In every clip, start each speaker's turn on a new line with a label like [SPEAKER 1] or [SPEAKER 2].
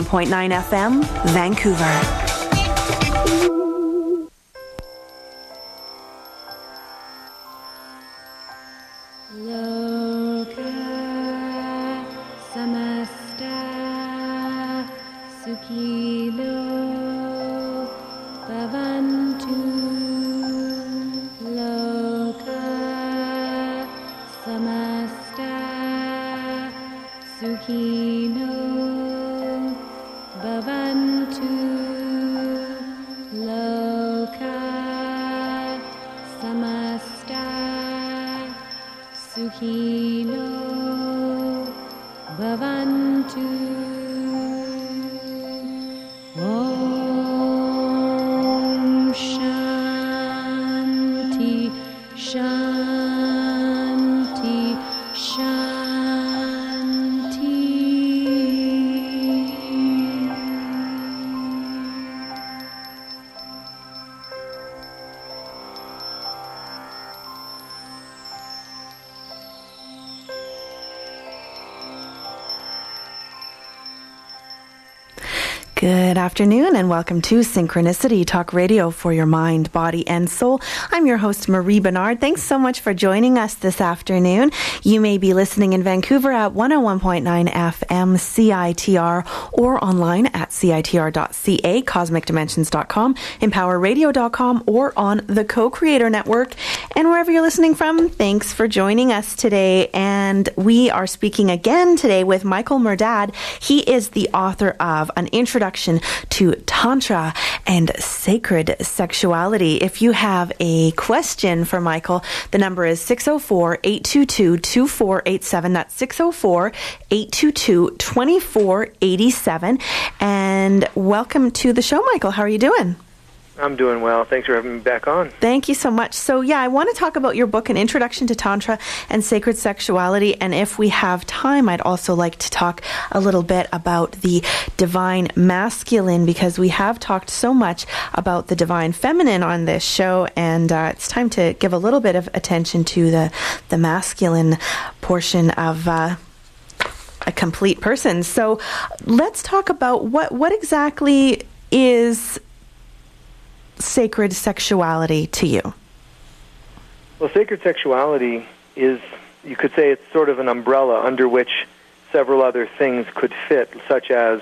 [SPEAKER 1] 101.9 FM, Vancouver. Good afternoon and welcome to Synchronicity Talk Radio for your mind, body, and soul. I'm your host, Marie Bernard. Thanks so much for joining us this afternoon. You may be listening in Vancouver at 101.9 FM CITR or online at CITR.ca, CosmicDimensions.com, EmpowerRadio.com, or on the Co-Creator Network. And wherever you're listening from, thanks for joining us today. And we are speaking again today with Michael Murdad. He is the author of An Introduction to Tantra and Sacred Sexuality. If you have a question for Michael, the number is 604-822-2487. That's 604-822-2487. And welcome to the show, Michael. How are you doing?
[SPEAKER 2] I'm doing well. Thanks for having me back on.
[SPEAKER 1] Thank you so much. So, I want to talk about your book, An Introduction to Tantra and Sacred Sexuality. And if we have time, I'd also like to talk a little bit about the divine masculine, because we have talked so much about the divine feminine on this show. And it's time to give a little bit of attention to the masculine portion of a complete person. So let's talk about what exactly is sacred sexuality to you?
[SPEAKER 2] Well, sacred sexuality is, you could say, it's sort of an umbrella under which several other things could fit, such as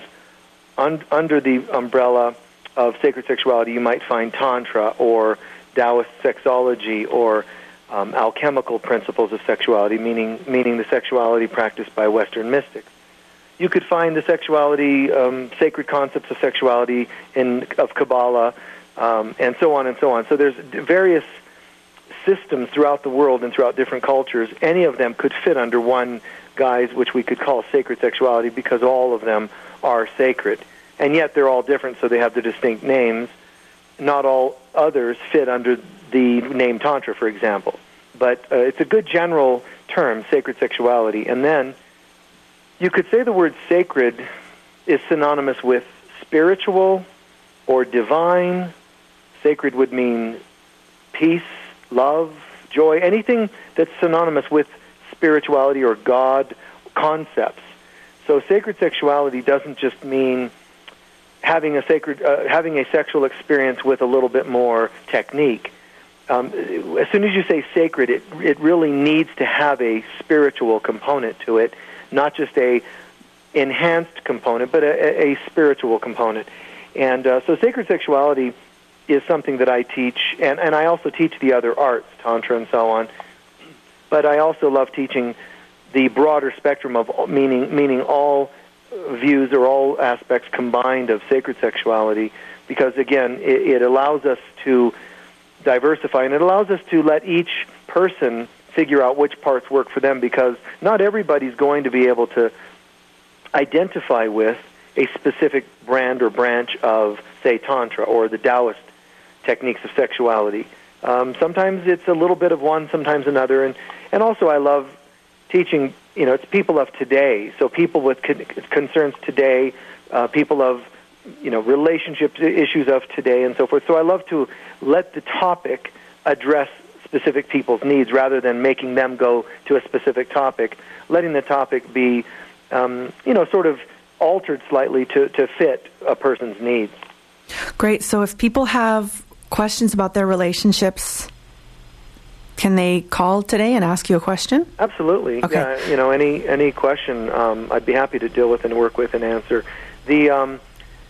[SPEAKER 2] under the umbrella of sacred sexuality you might find Tantra or Taoist sexology or alchemical principles of sexuality, meaning the sexuality practiced by Western mystics. You could find the sexuality, sacred concepts of sexuality of Kabbalah, and so on and so on. So there's various systems throughout the world and throughout different cultures. Any of them could fit under one guise, which we could call sacred sexuality, because all of them are sacred. And yet they're all different, so they have the distinct names. Not all others fit under the name Tantra, for example. But it's a good general term, sacred sexuality. And then you could say the word sacred is synonymous with spiritual or divine. Sacred would mean peace, love, joy, anything that's synonymous with spirituality or God concepts. So sacred sexuality doesn't just mean having a sexual experience with a little bit more technique. As soon as you say sacred, it really needs to have a spiritual component to it, not just a enhanced component, but a spiritual component. And so sacred sexuality is something that I teach, and I also teach the other arts, Tantra and so on. But I also love teaching the broader spectrum of meaning all views or all aspects combined of sacred sexuality, because, again, it allows us to diversify, and it allows us to let each person figure out which parts work for them, because not everybody's going to be able to identify with a specific brand or branch of, say, Tantra or the Taoist techniques of sexuality. Sometimes it's a little bit of one, sometimes another. And also I love teaching, it's people of today. So people with concerns today, people of, relationship issues of today and so forth. So I love to let the topic address specific people's needs rather than making them go to a specific topic, letting the topic be, sort of altered slightly to fit a person's needs.
[SPEAKER 1] Great. So if people have questions about their relationships, can they call today and ask you a question?
[SPEAKER 2] Absolutely.
[SPEAKER 1] Okay.
[SPEAKER 2] Yeah, any question, I'd be happy to deal with and work with and answer. The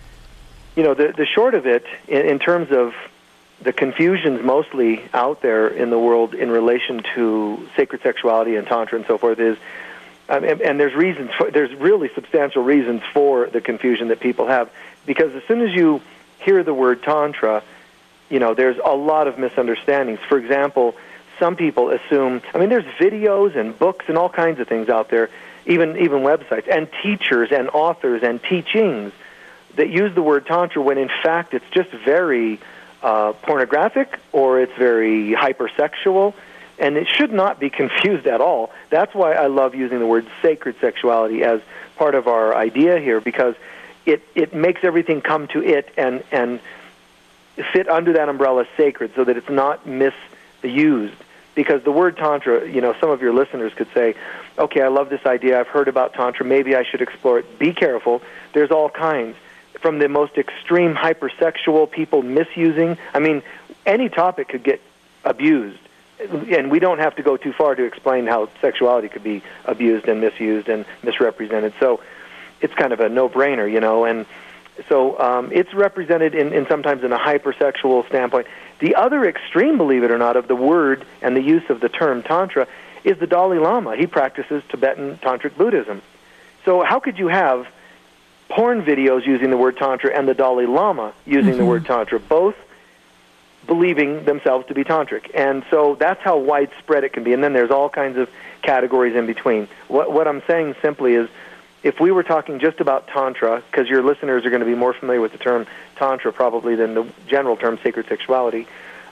[SPEAKER 2] short of it, in terms of the confusions mostly out there in the world in relation to sacred sexuality and Tantra and so forth is, and there's reasons, there's really substantial reasons for the confusion that people have, because as soon as you hear the word Tantra, there's a lot of misunderstandings. For example, some people assume, there's videos and books and all kinds of things out there, even websites, and teachers and authors and teachings that use the word Tantra when in fact it's just very pornographic, or it's very hypersexual, and it should not be confused at all. That's why I love using the word sacred sexuality as part of our idea here, because it makes everything come to it and fit under that umbrella sacred, so that it's not misused. Because the word Tantra, some of your listeners could say, okay, I love this idea, I've heard about Tantra, maybe I should explore it. Be careful, there's all kinds. From the most extreme hypersexual people misusing, any topic could get abused. And we don't have to go too far to explain how sexuality could be abused and misused and misrepresented. So it's kind of a no-brainer, and so it's represented in sometimes in a hypersexual standpoint. The other extreme, believe it or not, of the word and the use of the term Tantra is the Dalai Lama. He practices Tibetan Tantric Buddhism. So how could you have porn videos using the word Tantra and the Dalai Lama using the word Tantra, both believing themselves to be Tantric? And so that's how widespread it can be. And then there's all kinds of categories in between. What I'm saying simply is, if we were talking just about Tantra, because your listeners are going to be more familiar with the term Tantra probably than the general term sacred sexuality,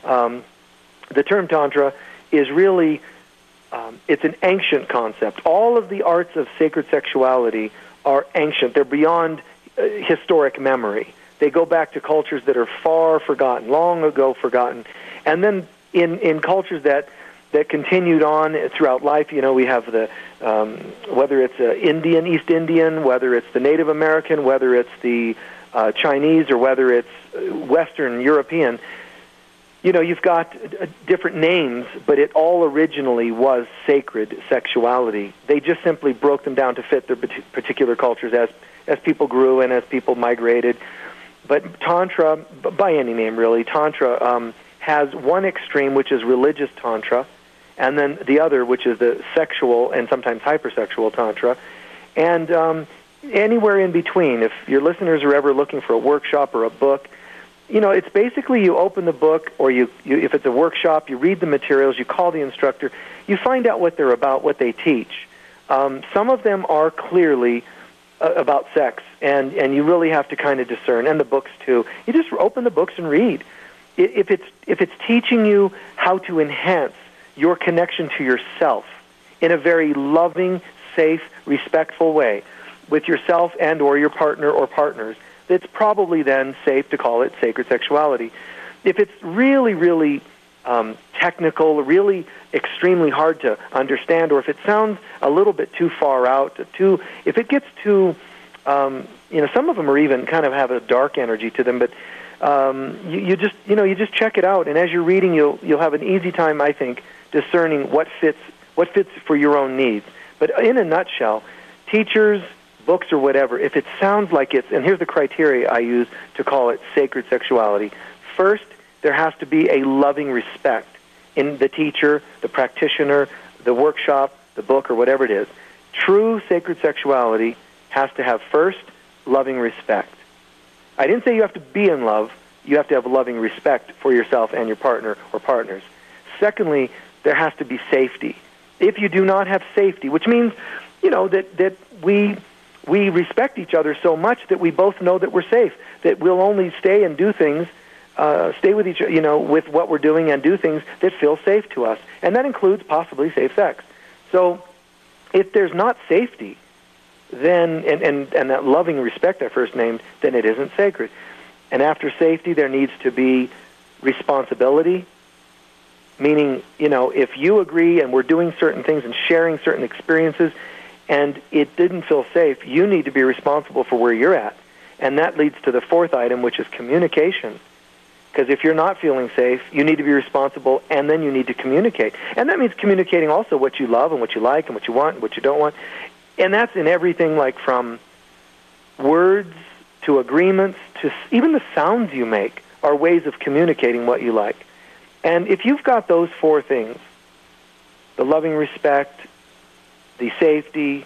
[SPEAKER 2] the term Tantra is really, it's an ancient concept. All of the arts of sacred sexuality are ancient. They're beyond historic memory. They go back to cultures that are far forgotten, long ago forgotten. And then in cultures that continued on throughout life, we have the, whether it's Indian, East Indian, whether it's the Native American, whether it's the Chinese, or whether it's Western European, you've got different names, but it all originally was sacred sexuality. They just simply broke them down to fit their particular cultures as people grew and as people migrated. But Tantra, by any name really, Tantra has one extreme, which is religious Tantra, and then the other, which is the sexual and sometimes hypersexual Tantra, and anywhere in between. If your listeners are ever looking for a workshop or a book, it's basically you open the book, or you if it's a workshop, you read the materials, you call the instructor, you find out what they're about, what they teach. Some of them are clearly about sex, and you really have to kind of discern, and the books too. You just open the books and read. If it's teaching you how to enhance your connection to yourself in a very loving, safe, respectful way with yourself and or your partner or partners, it's probably then safe to call it sacred sexuality. If it's really, really technical, really extremely hard to understand, or if it sounds a little bit too far out, if it gets too, some of them are even kind of have a dark energy to them, but you just check it out, and as you're reading, you'll have an easy time, I think, discerning what fits for your own needs. But in a nutshell, teachers, books, or whatever, if it sounds like it's, and here's the criteria I use to call it sacred sexuality. First, there has to be a loving respect in the teacher, the practitioner, the workshop, the book, or whatever it is. True sacred sexuality has to have, first, loving respect. I didn't say you have to be in love. You have to have a loving respect for yourself and your partner or partners. Secondly, there has to be safety. If you do not have safety, which means, that we respect each other so much that we both know that we're safe, that we'll only stay and do things, stay with each other, with what we're doing, and do things that feel safe to us. And that includes possibly safe sex. So if there's not safety, then, and that loving respect I first named, then it isn't sacred. And after safety, there needs to be responsibility, meaning, if you agree and we're doing certain things and sharing certain experiences, and it didn't feel safe, you need to be responsible for where you're at. And that leads to the fourth item, which is communication. Because if you're not feeling safe, you need to be responsible, and then you need to communicate. And that means communicating also what you love and what you like and what you want and what you don't want. And that's in everything, like from words to agreements to even the sounds you make are ways of communicating what you like. And if you've got those four things, the loving respect, the safety,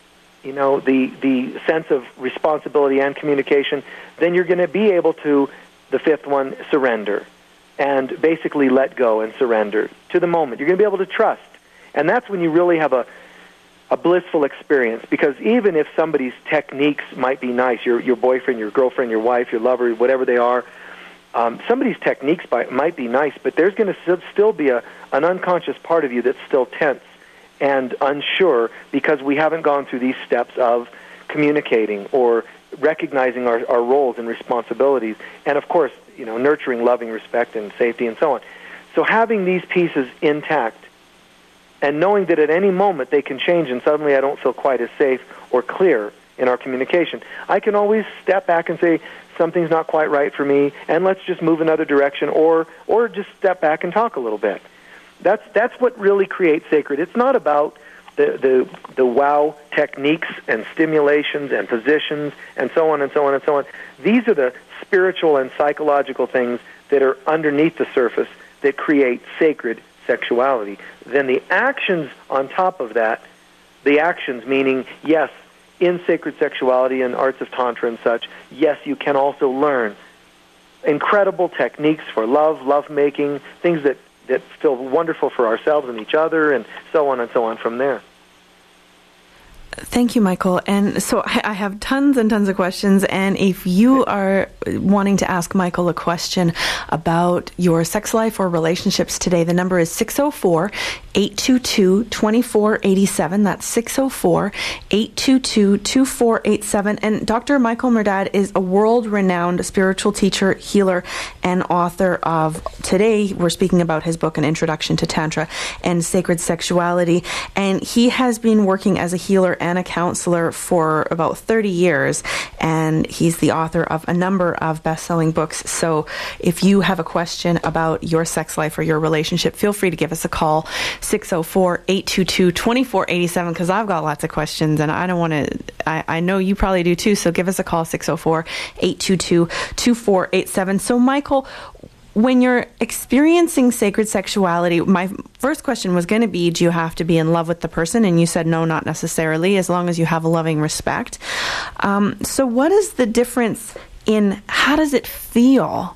[SPEAKER 2] the sense of responsibility and communication, then you're going to be able to, the fifth one, surrender, and basically let go and surrender to the moment. You're going to be able to trust. And that's when you really have a blissful experience, because even if somebody's techniques might be nice, your boyfriend, your girlfriend, your wife, your lover, whatever they are, somebody's techniques might be nice, but there's going to still be an unconscious part of you that's still tense and unsure, because we haven't gone through these steps of communicating or recognizing our roles and responsibilities, and of course, nurturing loving respect and safety and so on. So having these pieces intact and knowing that at any moment they can change and suddenly I don't feel quite as safe or clear in our communication, I can always step back and say, something's not quite right for me, and let's just move another direction, or just step back and talk a little bit. That's what really creates sacred. It's not about the wow techniques and stimulations and positions and so on and so on and so on. These are the spiritual and psychological things that are underneath the surface that create sacred sexuality. Then the actions on top of that, the actions meaning, yes, in sacred sexuality and arts of Tantra and such, yes, you can also learn incredible techniques for love-making, things that feel wonderful for ourselves and each other, and so on from there.
[SPEAKER 1] Thank you, Michael. And so I have tons and tons of questions. And if you are wanting to ask Michael a question about your sex life or relationships today, the number is 604-822-2487. That's 604-822-2487. And Dr. Michael Murdad is a world-renowned spiritual teacher, healer, and author of, today we're speaking about his book, An Introduction to Tantra and Sacred Sexuality. And he has been working as a healer and a counselor for about 30 years, and he's the author of a number of best-selling books. So if you have a question about your sex life or your relationship, feel free to give us a call, 604-822-2487, because I've got lots of questions, and I don't want to, I know you probably do too, so give us a call, 604-822-2487. So Michael, when you're experiencing sacred sexuality, my first question was going to be, do you have to be in love with the person? And you said no, not necessarily, as long as you have a loving respect. So what is the difference in how does it feel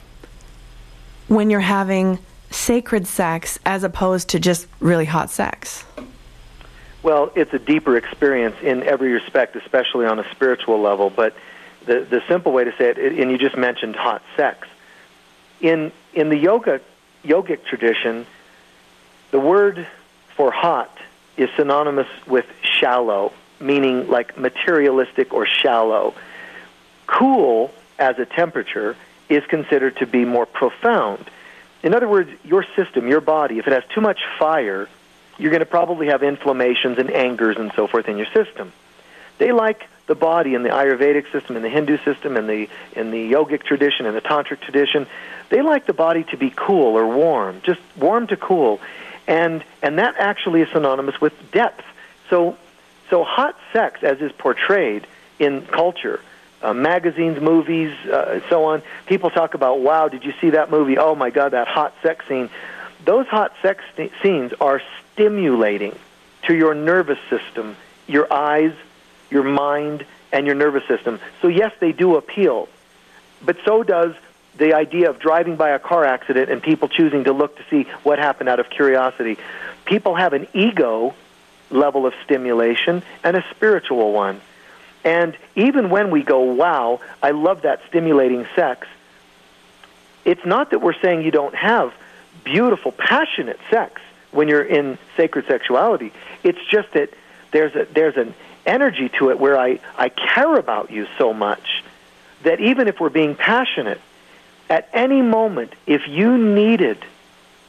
[SPEAKER 1] when you're having sacred sex as opposed to just really hot sex?
[SPEAKER 2] Well, it's a deeper experience in every respect, especially on a spiritual level. But the simple way to say it, and you just mentioned hot sex, In the yogic tradition, the word for hot is synonymous with shallow, meaning like materialistic or shallow. Cool, as a temperature, is considered to be more profound. In other words, your system, your body, if it has too much fire, you're going to probably have inflammations and angers and so forth in your system. They like the body in the Ayurvedic system, in the Hindu system, in the yogic tradition, in the Tantric tradition. They like the body to be cool or warm, just warm to cool. And that actually is synonymous with depth. So hot sex, as is portrayed in culture, magazines, movies, so on, people talk about, wow, did you see that movie? Oh, my God, that hot sex scene. Those hot sex scenes are stimulating to your nervous system, your eyes, your mind, and your nervous system. So, yes, they do appeal. But so does the idea of driving by a car accident and people choosing to look to see what happened out of curiosity. People have an ego level of stimulation and a spiritual one. And even when we go, wow, I love that stimulating sex, it's not that we're saying you don't have beautiful, passionate sex when you're in sacred sexuality. It's just that there's an energy to it where I care about you so much that even if we're being passionate, at any moment, if you needed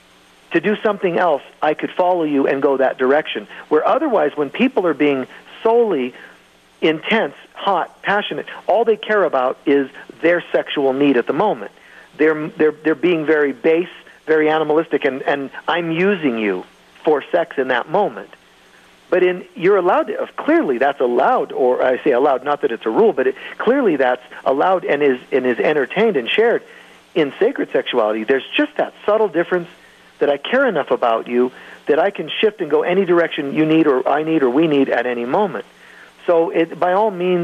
[SPEAKER 2] to do something else, I could follow you and go that direction. Where otherwise, when people are being solely intense, hot, passionate, all they care about is their sexual need at the moment. They're being very base, very animalistic, and I'm using you for sex in that moment. But you're allowed to, clearly that's allowed, or I say allowed, not that it's a rule, but clearly that's allowed and is entertained and shared in sacred sexuality. There's just that subtle difference that I care enough about you that I can shift and go any direction you need or I need or we need at any moment. So by all means,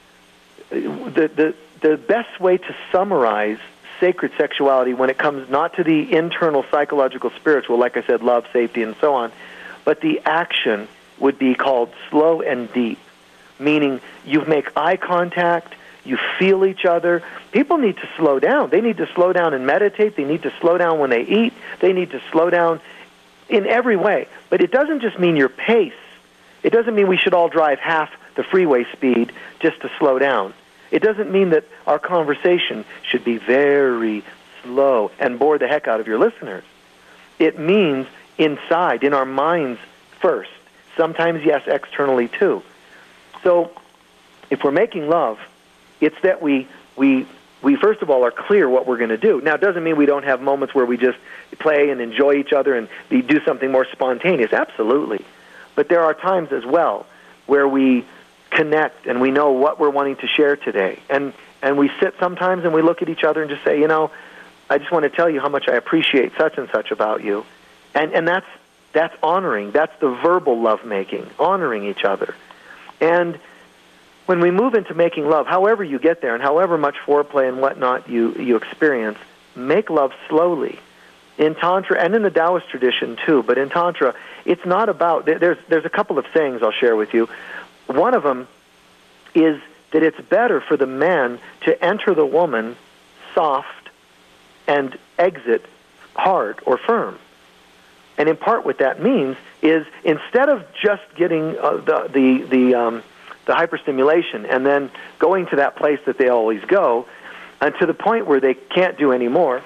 [SPEAKER 2] the best way to summarize sacred sexuality when it comes not to the internal psychological, spiritual, like I said, love, safety, and so on, but the action would be called slow and deep, meaning you make eye contact, you feel each other. People need to slow down. They need to slow down and meditate. They need to slow down when they eat. They need to slow down in every way. But it doesn't just mean your pace. It doesn't mean we should all drive half the freeway speed just to slow down. It doesn't mean that our conversation should be very slow and bore the heck out of your listeners. It means inside, in our minds first. Sometimes, yes, externally too. So if we're making love, it's that we first of all are clear what we're going to do. Now, it doesn't mean we don't have moments where we just play and enjoy each other and do something more spontaneous. Absolutely. But there are times as well where we connect and we know what we're wanting to share today. And we sit sometimes and we look at each other and just say, I just want to tell you how much I appreciate such and such about you. And that's honoring. That's the verbal lovemaking, honoring each other. And when we move into making love, however you get there and however much foreplay and whatnot you experience, make love slowly. In Tantra and in the Taoist tradition too, but in Tantra, it's not about, there's a couple of sayings I'll share with you. One of them is that it's better for the man to enter the woman soft and exit hard or firm. And in part what that means is instead of just getting the hyperstimulation and then going to that place that they always go, and to the point where they can't do any more,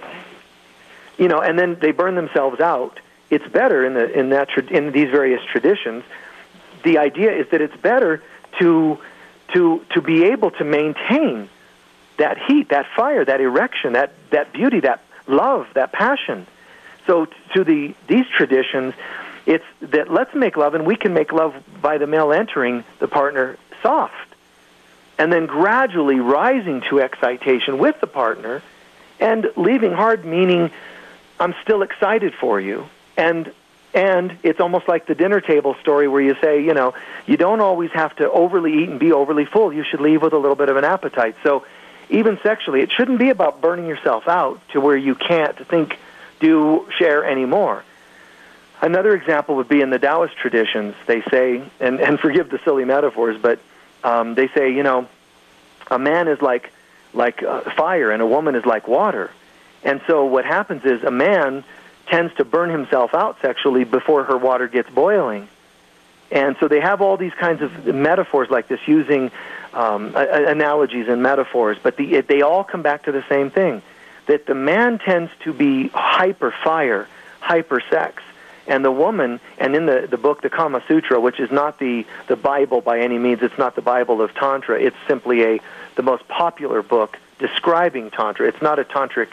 [SPEAKER 2] and then they burn themselves out. It's better in these various traditions. The idea is that it's better to be able to maintain that heat, that fire, that erection, that beauty, that love, that passion. So to these traditions, it's that let's make love, and we can make love by the male entering the partner soft, and then gradually rising to excitation with the partner, and leaving hard, meaning I'm still excited for you. And it's almost like the dinner table story where you say, you don't always have to overly eat and be overly full. You should leave with a little bit of an appetite. So even sexually, it shouldn't be about burning yourself out to where you can't think, do, share anymore. Another example would be in the Taoist traditions. They say, and forgive the silly metaphors, but they say, a man is like fire and a woman is like water. And so what happens is a man tends to burn himself out sexually before her water gets boiling. And so they have all these kinds of metaphors like this, using analogies and metaphors, but they all come back to the same thing, that the man tends to be hyper fire, hyper sex, and the woman, and in the book, the Kama Sutra, which is not the Bible by any means, it's not the Bible of Tantra, it's simply the most popular book describing Tantra. It's not a tantric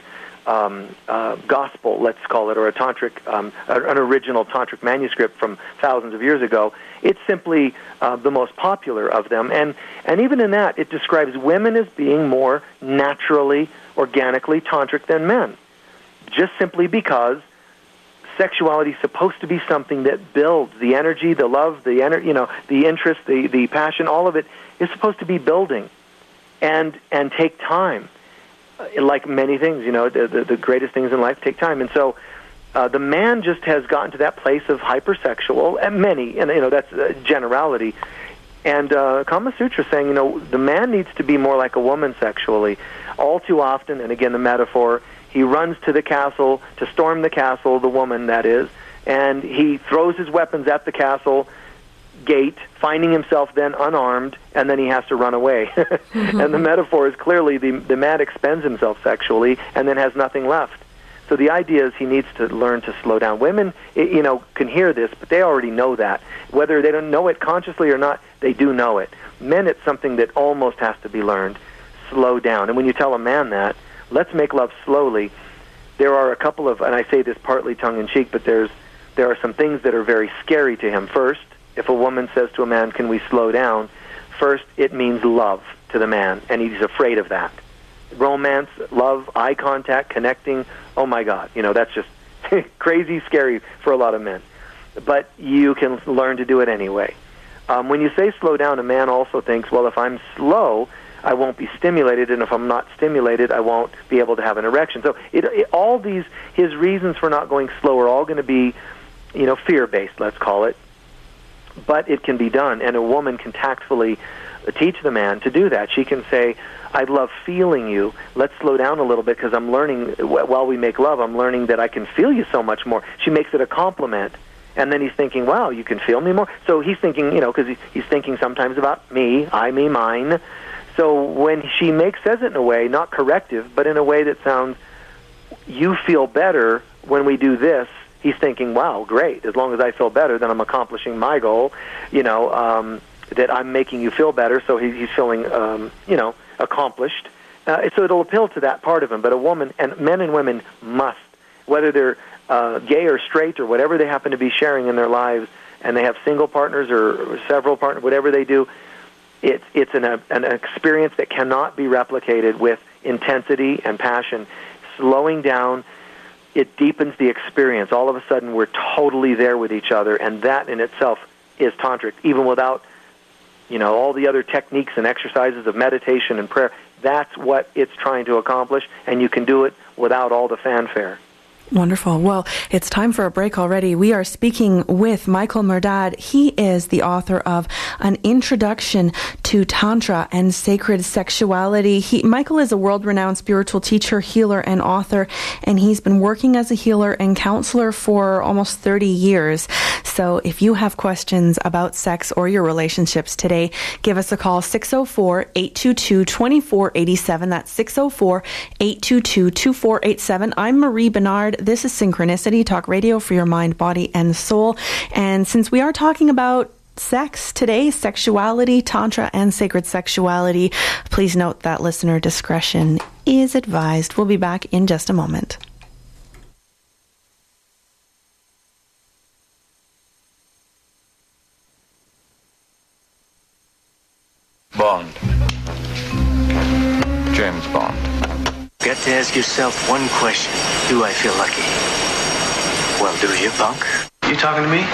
[SPEAKER 2] gospel, let's call it, or a tantric, an original tantric manuscript from thousands of years ago. It's simply the most popular of them, and even in that, it describes women as being more naturally, organically tantric than men, just simply because sexuality is supposed to be something that builds the energy, the love, the interest, the passion. All of it is supposed to be building, and take time. Like many things, the greatest things in life take time. And so the man just has gotten to that place of hypersexual, and that's a generality. And Kama Sutra is saying, the man needs to be more like a woman sexually. All too often, and again the metaphor, he runs to the castle, to storm the castle, the woman that is, and he throws his weapons at the castle gate, finding himself then unarmed, and then he has to run away. And the metaphor is clearly the man expends himself sexually and then has nothing left. So the idea is he needs to learn to slow down. Women, can hear this, but they already know that. Whether they don't know it consciously or not, they do know it. Men, it's something that almost has to be learned. Slow down. And when you tell a man that, let's make love slowly, there are a couple of, and I say this partly tongue-in-cheek, but there are some things that are very scary to him. First, if a woman says to a man, can we slow down? First, it means love to the man, and he's afraid of that. Romance, love, eye contact, connecting, oh my God, that's just crazy scary for a lot of men. But you can learn to do it anyway. When you say slow down, a man also thinks, well, if I'm slow, I won't be stimulated, and if I'm not stimulated, I won't be able to have an erection. So all these, his reasons for not going slow are all going to be, fear-based, let's call it. But it can be done, and a woman can tactfully teach the man to do that. She can say, I love feeling you. Let's slow down a little bit because I'm learning, while we make love, I'm learning that I can feel you so much more. She makes it a compliment. And then he's thinking, wow, you can feel me more? So he's thinking, because he's thinking sometimes about me, I, me, mine. So when she says it in a way, not corrective, but in a way that sounds, you feel better when we do this, he's thinking, wow, great. As long as I feel better, then I'm accomplishing my goal, that I'm making you feel better. So he's feeling, accomplished. So it'll appeal to that part of him. But a woman, and men and women must, whether they're gay or straight or whatever they happen to be sharing in their lives, and they have single partners or several partners, whatever they do, it's an experience that cannot be replicated with intensity and passion. Slowing down, it deepens the experience. All of a sudden, we're totally there with each other, and that in itself is tantric, even without, all the other techniques and exercises of meditation and prayer. That's what it's trying to accomplish, and you can do it without all the fanfare.
[SPEAKER 1] Wonderful. Well, it's time for a break already. We are speaking with Michael Murdad. He is the author of An Introduction to Tantra and Sacred Sexuality. Michael is a world-renowned spiritual teacher, healer, and author, and he's been working as a healer and counselor for almost 30 years. So if you have questions about sex or your relationships today, give us a call, 604-822-2487. That's 604-822-2487. I'm Marie Bernard. This is Synchronicity, talk radio for your mind, body, and soul. And since we are talking about sex today, sexuality, tantra, and sacred sexuality, please note that listener discretion is advised. We'll be back in just a moment.
[SPEAKER 3] Bond. James Bond.
[SPEAKER 4] Got to ask yourself one question. Do I feel lucky? Well, do you, punk?
[SPEAKER 5] You talking to me?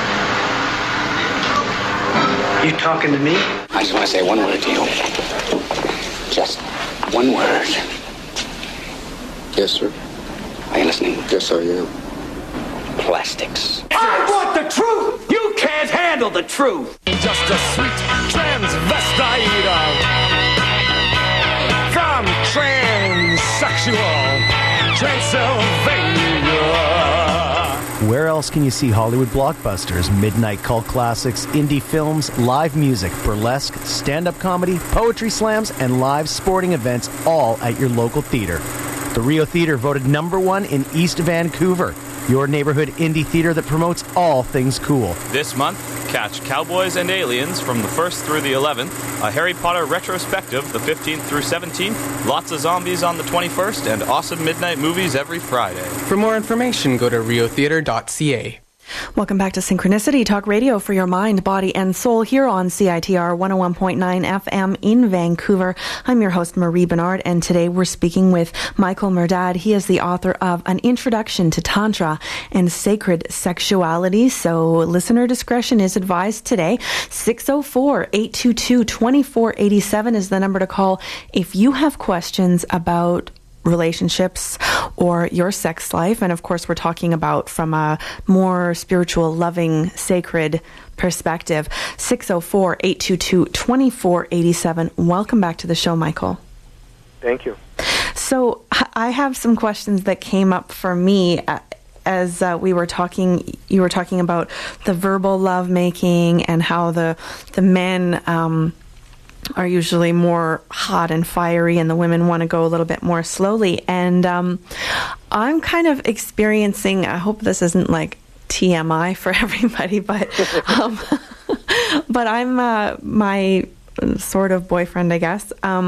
[SPEAKER 5] You talking to me?
[SPEAKER 6] I just want to say one word to you. Just one word.
[SPEAKER 7] Yes, sir.
[SPEAKER 6] Are you listening?
[SPEAKER 7] Yes, I am.
[SPEAKER 6] Plastics.
[SPEAKER 8] I want the truth! You can't handle the truth! Just a sweet transvestite from transsexual Transylvania.
[SPEAKER 9] Where else can you see Hollywood blockbusters, midnight cult classics, indie films, live music, burlesque, stand-up comedy, poetry slams, and live sporting events all at your local theater? The Rio Theater voted #1 in East Vancouver. Your neighborhood indie theater that promotes all things cool.
[SPEAKER 10] This month, catch Cowboys and Aliens from the 1st through the 11th, a Harry Potter retrospective the 15th through 17th, lots of zombies on the 21st, and awesome midnight movies every Friday.
[SPEAKER 11] For more information, go to riotheater.ca.
[SPEAKER 1] Welcome back to Synchronicity, talk radio for your mind, body, and soul here on CITR 101.9 FM in Vancouver. I'm your host, Marie Bernard, and today we're speaking with Michael Murdad. He is the author of An Introduction to Tantra and Sacred Sexuality, so listener discretion is advised today. 604-822-2487 is the number to call if you have questions about relationships or your sex life. And of course, we're talking about from a more spiritual, loving, sacred perspective. 604-822-2487. Welcome back to the show, Michael.
[SPEAKER 2] Thank you.
[SPEAKER 1] So I have some questions that came up for me as you were talking about the verbal lovemaking and how the men are usually more hot and fiery, and the women want to go a little bit more slowly. And I'm kind of experiencing, I hope this isn't like TMI for everybody, but but I'm my sort of boyfriend, I guess,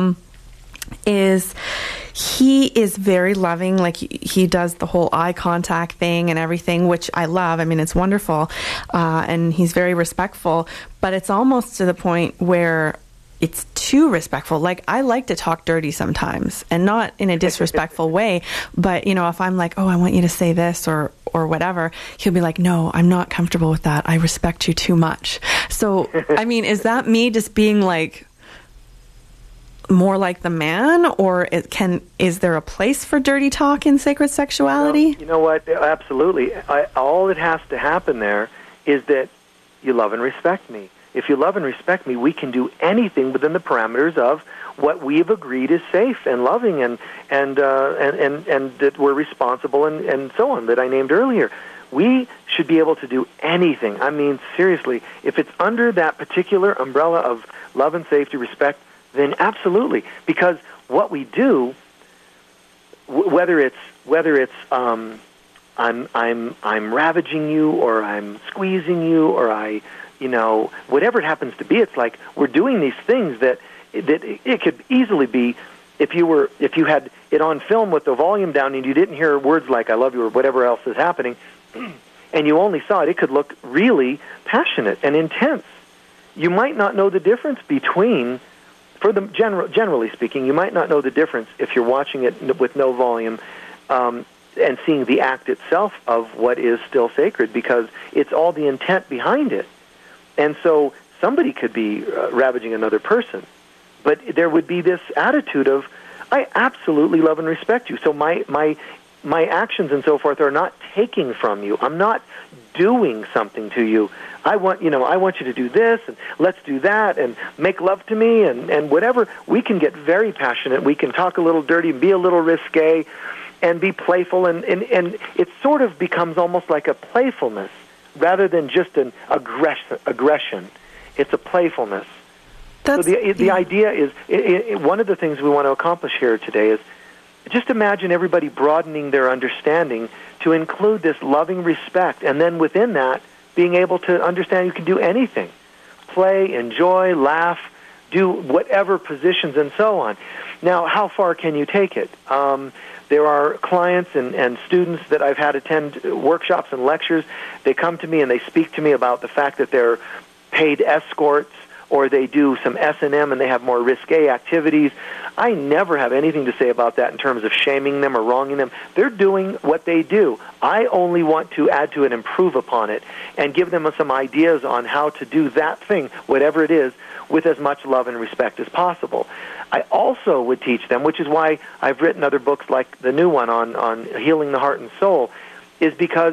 [SPEAKER 1] he is very loving. Like he does the whole eye contact thing and everything, which I love. I mean, it's wonderful, and he's very respectful. But it's almost to the point where it's too respectful. Like, I like to talk dirty sometimes, and not in a disrespectful way, but, you know, if I'm like, oh, I want you to say this or whatever, he'll be like, no, I'm not comfortable with that. I respect you too much. So, I mean, is that me just being like more like the man, or is there a place for dirty talk in sacred sexuality?
[SPEAKER 2] You know what? Absolutely. All that has to happen there is that you love and respect me. If you love and respect me, we can do anything within the parameters of what we've agreed is safe and loving, and that we're responsible, and so on, that I named earlier. We should be able to do anything. I mean, seriously, if it's under that particular umbrella of love and safety, respect, then absolutely. Because what we do, whether it's I'm ravaging you, or I'm squeezing you, or whatever it happens to be, it's like we're doing these things that it could easily be, if you had it on film with the volume down and you didn't hear words like "I love you" or whatever else is happening, and you only saw it, it could look really passionate and intense. You might not know the difference between, generally speaking, you might not know the difference if you're watching it with no volume, and seeing the act itself of what is still sacred, because it's all the intent behind it. And so somebody could be ravaging another person, but there would be this attitude of, I absolutely love and respect you. So my actions and so forth are not taking from you. I'm not doing something to you. I want you to do this, and let's do that, and make love to me, and whatever. We can get very passionate. We can talk a little dirty, be a little risque, and be playful, and it sort of becomes almost like a playfulness rather than just an aggression. It's a playfulness. So the idea is, one of the things we want to accomplish here today is just imagine everybody broadening their understanding to include this loving respect, and then within that, being able to understand you can do anything. Play, enjoy, laugh, do whatever positions and so on. Now, how far can you take it? There are clients and students that I've had attend workshops and lectures. They come to me and they speak to me about the fact that they're paid escorts, or they do some S&M and they have more risque activities. I never have anything to say about that in terms of shaming them or wronging them. They're doing what they do. I only want to add to and improve upon it and give them some ideas on how to do that thing, whatever it is, with as much love and respect as possible. I also would teach them, which is why I've written other books like the new one on healing the heart and soul, is because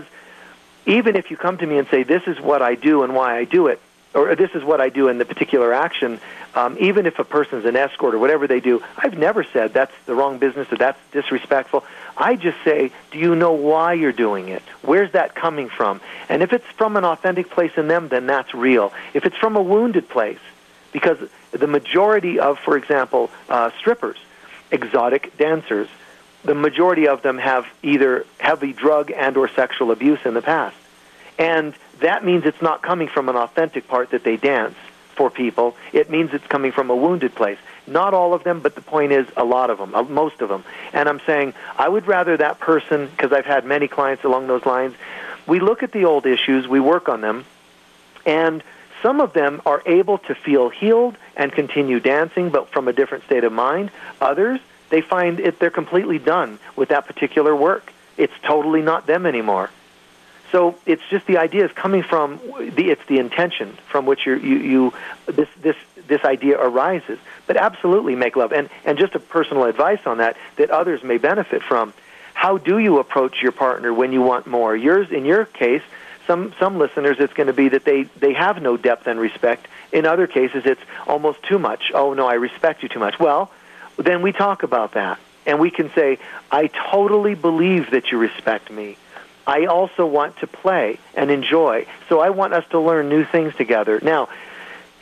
[SPEAKER 2] even if you come to me and say, this is what I do and why I do it, or this is what I do in the particular action, even if a person's an escort or whatever they do, I've never said that's the wrong business or that's disrespectful. I just say, do you know why you're doing it? Where's that coming from? And if it's from an authentic place in them, then that's real. If it's from a wounded place, because the majority of, for example, strippers, exotic dancers, the majority of them have either heavy drug and or sexual abuse in the past. And that means it's not coming from an authentic part that they dance for people. It means it's coming from a wounded place. Not all of them, but the point is a lot of them, most of them. And I'm saying I would rather that person, because I've had many clients along those lines, we look at the old issues, we work on them, and some of them are able to feel healed and continue dancing, but from a different state of mind. Others, they find they're completely done with that particular work. It's totally not them anymore. So it's just the idea is coming from it's the intention from which this idea arises. But absolutely make love, and just a personal advice on that others may benefit from. How do you approach your partner when you want more? In your case, some listeners, it's going to be that they have no depth and respect. In other cases, it's almost too much. Oh no, I respect you too much. Well, then we talk about that, and we can say, I totally believe that you respect me. I also want to play and enjoy, so I want us to learn new things together. Now,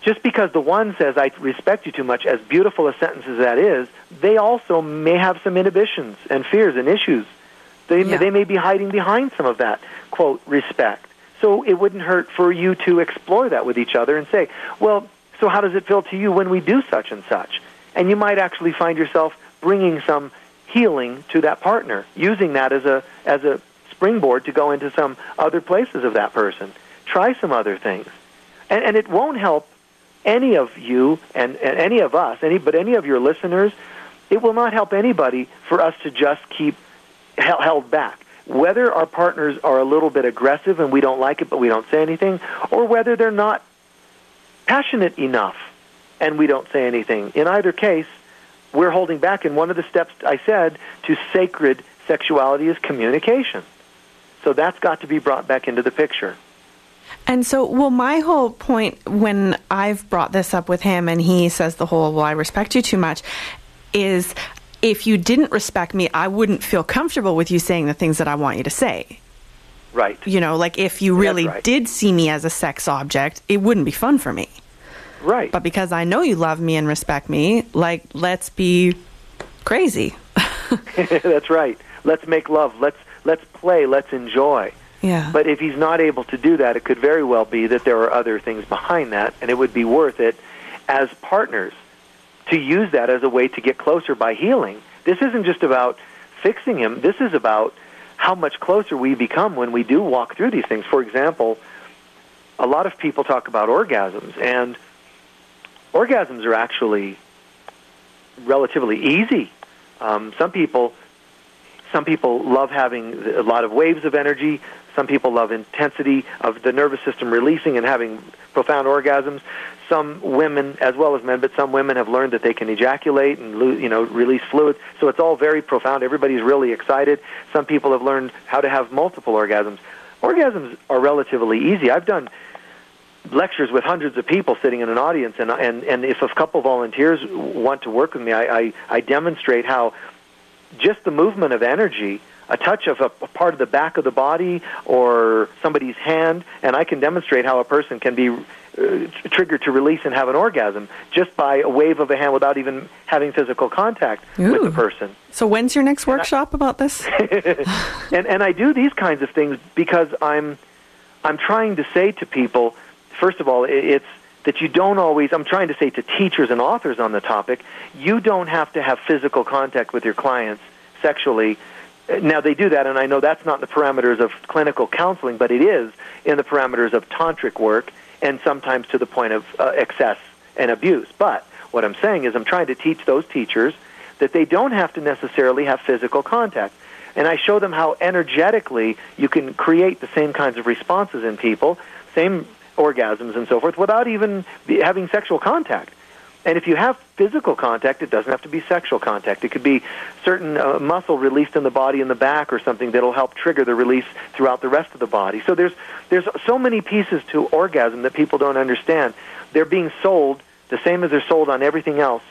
[SPEAKER 2] just because the one says, I respect you too much, as beautiful a sentence as that is, they also may have some inhibitions and fears and issues. They may be hiding behind some of that, quote, respect. So it wouldn't hurt for you to explore that with each other and say, well, so how does it feel to you when we do such and such? And you might actually find yourself bringing some healing to that partner, using that as a springboard to go into some other places of that person. Try some other things. And it won't help any of you and any of us, but any of your listeners. It will not help anybody for us to just keep held back. Whether our partners are a little bit aggressive and we don't like it but we don't say anything, or whether they're not passionate enough and we don't say anything. In either case, we're holding back. And one of the steps I said to sacred sexuality is communication. So that's got to be brought back into the picture.
[SPEAKER 1] And so, well, my whole point when I've brought this up with him and he says the whole, well, I respect you too much, is if you didn't respect me, I wouldn't feel comfortable with you saying the things that I want you to say.
[SPEAKER 2] Right.
[SPEAKER 1] You know, like if you really did see me as a sex object, it wouldn't be fun for me.
[SPEAKER 2] Right.
[SPEAKER 1] But because I know you love me and respect me, like, let's be crazy.
[SPEAKER 2] That's right. Let's make love. Let's play. Let's enjoy.
[SPEAKER 1] Yeah.
[SPEAKER 2] But if he's not able to do that, it could very well be that there are other things behind that, and it would be worth it as partners to use that as a way to get closer by healing. This isn't just about fixing him. This is about how much closer we become when we do walk through these things. For example, a lot of people talk about orgasms, and orgasms are actually relatively easy. Some people love having a lot of waves of energy. Some people love intensity of the nervous system releasing and having profound orgasms. Some women, as well as men, but some women have learned that they can ejaculate and release fluid. So it's all very profound. Everybody's really excited. Some people have learned how to have multiple orgasms. Orgasms are relatively easy. I've done lectures with hundreds of people sitting in an audience, and if a couple volunteers want to work with me, I demonstrate how just the movement of energy, a touch of a part of the back of the body or somebody's hand, and I can demonstrate how a person can be triggered to release and have an orgasm just by a wave of a hand without even having physical contact with the person.
[SPEAKER 1] So when's your next workshop about this?
[SPEAKER 2] and I do these kinds of things because I'm trying to say to people, first of all, it's that you don't always, I'm trying to say to teachers and authors on the topic, you don't have to have physical contact with your clients sexually. Now, they do that, and I know that's not in the parameters of clinical counseling, but it is in the parameters of tantric work and sometimes to the point of excess and abuse. But what I'm saying is I'm trying to teach those teachers that they don't have to necessarily have physical contact. And I show them how energetically you can create the same kinds of responses in people, same orgasms and so forth, without even having sexual contact. And if you have physical contact, it doesn't have to be sexual contact. It could be certain muscle released in the body in the back or something that'll help trigger the release throughout the rest of the body. So there's so many pieces to orgasm that people don't understand. They're being sold the same as they're sold on everything else,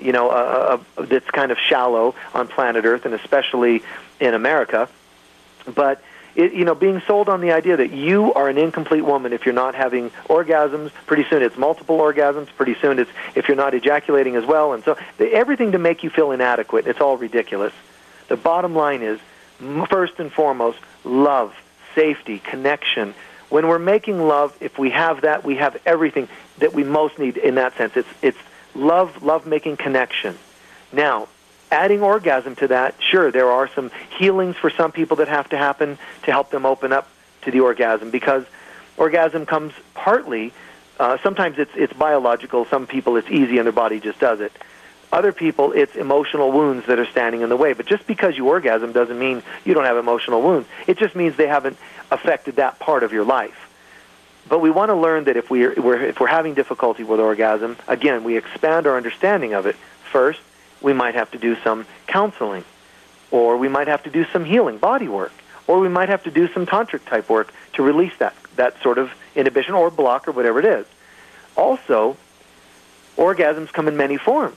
[SPEAKER 2] that's kind of shallow on planet Earth and especially in America. But being sold on the idea that you are an incomplete woman if you're not having orgasms. Pretty soon it's multiple orgasms. Pretty soon it's if you're not ejaculating as well. And so everything to make you feel inadequate. It's all ridiculous. The bottom line is, first and foremost, love, safety, connection. When we're making love, if we have that, we have everything that we most need in that sense. It's love-making connection. Now, adding orgasm to that, sure, there are some healings for some people that have to happen to help them open up to the orgasm, because orgasm comes partly, sometimes it's biological, some people it's easy and their body just does it. Other people, it's emotional wounds that are standing in the way. But just because you orgasm doesn't mean you don't have emotional wounds. It just means they haven't affected that part of your life. But we want to learn that if we're having difficulty with orgasm, again, we expand our understanding of it. First, we might have to do some counseling, or we might have to do some healing, body work, or we might have to do some tantric type work to release that sort of inhibition or block or whatever it is. Also, orgasms come in many forms.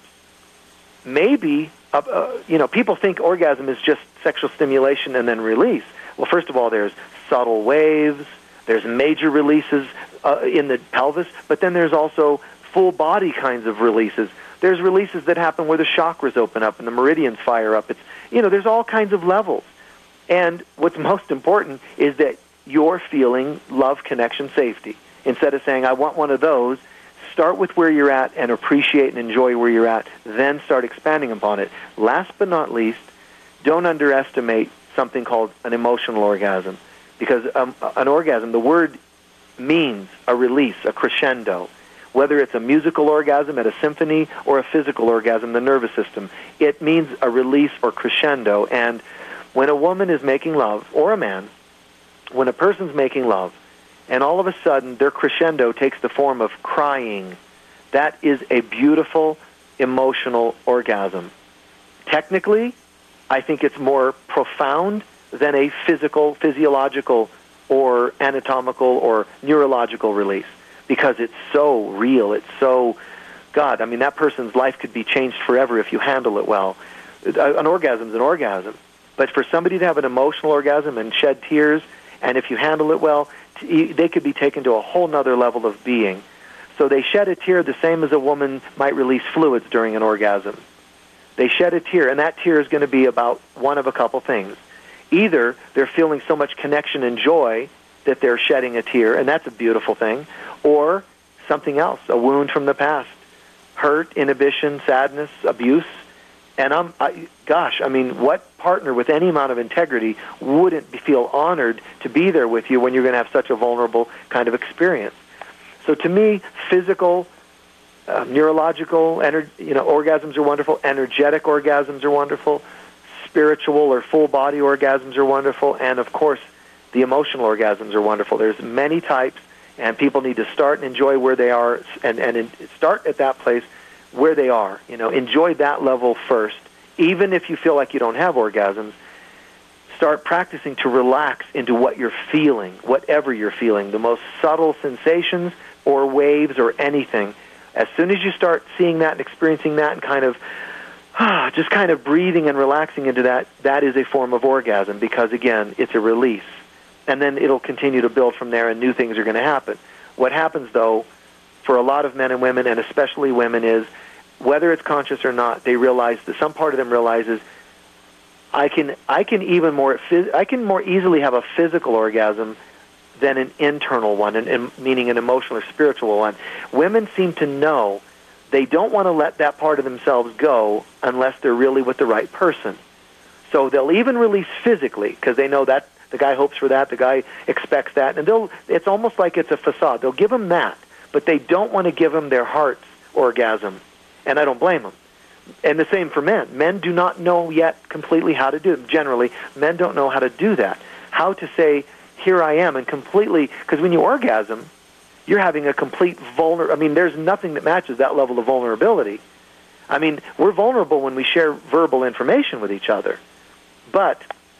[SPEAKER 2] Maybe, people think orgasm is just sexual stimulation and then release. Well, first of all, there's subtle waves, there's major releases in the pelvis, but then there's also full body kinds of releases. There's releases that happen where the chakras open up and the meridians fire up. It's, there's all kinds of levels. And what's most important is that you're feeling love, connection, safety. Instead of saying, I want one of those, start with where you're at and appreciate and enjoy where you're at, then start expanding upon it. Last but not least, don't underestimate something called an emotional orgasm. Because an orgasm, the word means a release, a crescendo. Whether it's a musical orgasm at a symphony or a physical orgasm, the nervous system, it means a release or crescendo. And when a woman is making love, or a man, when a person's making love, and all of a sudden their crescendo takes the form of crying, that is a beautiful emotional orgasm. Technically, I think it's more profound than a physiological, or anatomical, or neurological release, because it's so real. It's so, God, I mean, that person's life could be changed forever if you handle it well. An orgasm's an orgasm. But for somebody to have an emotional orgasm and shed tears, and if you handle it well, they could be taken to a whole nother level of being. So they shed a tear the same as a woman might release fluids during an orgasm. They shed a tear, and that tear is going to be about one of a couple things. Either they're feeling so much connection and joy that they're shedding a tear, and that's a beautiful thing, or something else, a wound from the past, hurt, inhibition, sadness, abuse. And what partner with any amount of integrity wouldn't feel honored to be there with you when you're going to have such a vulnerable kind of experience? So to me, physical, neurological, orgasms are wonderful. Energetic orgasms are wonderful. Spiritual or full body orgasms are wonderful. And of course, the emotional orgasms are wonderful. There's many types, and people need to start and enjoy where they are, and start at that place where they are. Enjoy that level first. Even if you feel like you don't have orgasms, start practicing to relax into what you're feeling, whatever you're feeling, the most subtle sensations or waves or anything. As soon as you start seeing that and experiencing that and kind of just kind of breathing and relaxing into that, that is a form of orgasm, because, again, it's a release. And then it'll continue to build from there, and new things are going to happen. What happens, though, for a lot of men and women, and especially women, is whether it's conscious or not, they realize that some part of them realizes, I can more easily have a physical orgasm than an internal one, and meaning an emotional or spiritual one. Women seem to know they don't want to let that part of themselves go unless they're really with the right person. So they'll even release physically, because they know that the guy hopes for that, the guy expects that, and it's almost like it's a facade. They'll give him that, but they don't want to give him their heart's orgasm, and I don't blame them. And the same for men. Men do not know yet completely how to do it. Generally, men don't know how to do that, how to say, here I am, and completely, because when you orgasm, you're having a complete there's nothing that matches that level of vulnerability. I mean, we're vulnerable when we share verbal information with each other, but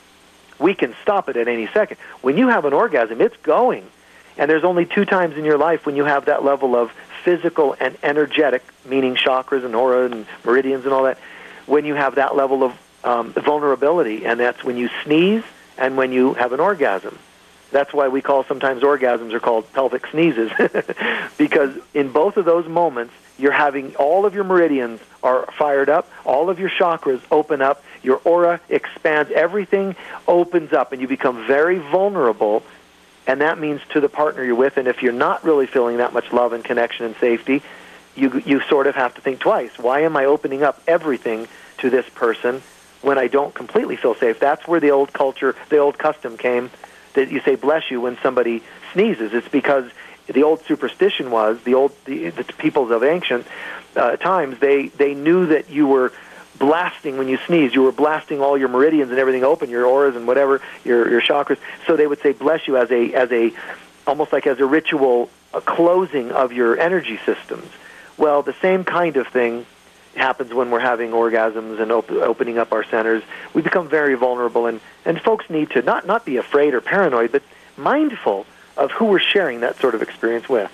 [SPEAKER 2] we can stop it at any second. When you have an orgasm, it's going. And there's only 2 times in your life when you have that level of physical and energetic, meaning chakras and aura and meridians and all that, when you have that level of vulnerability, and that's when you sneeze and when you have an orgasm. That's why we call sometimes orgasms are called pelvic sneezes, because in both of those moments, you're having all of your meridians are fired up, all of your chakras open up, your aura expands, everything opens up, and you become very vulnerable, and that means to the partner you're with, and if you're not really feeling that much love and connection and safety, you sort of have to think twice. Why am I opening up everything to this person when I don't completely feel safe? That's where the old culture, the old custom came, that you say bless you when somebody sneezes. It's because the old superstition was, the peoples of ancient times, they knew that you were blasting when you sneezed. You were blasting all your meridians and everything open, your auras and whatever, your chakras. So they would say bless you as a almost like as a ritual, a closing of your energy systems. Well, the same kind of thing happens when we're having orgasms and opening up our centers. We become very vulnerable, and folks need to not be afraid or paranoid, but mindful of who we're sharing that sort of experience with.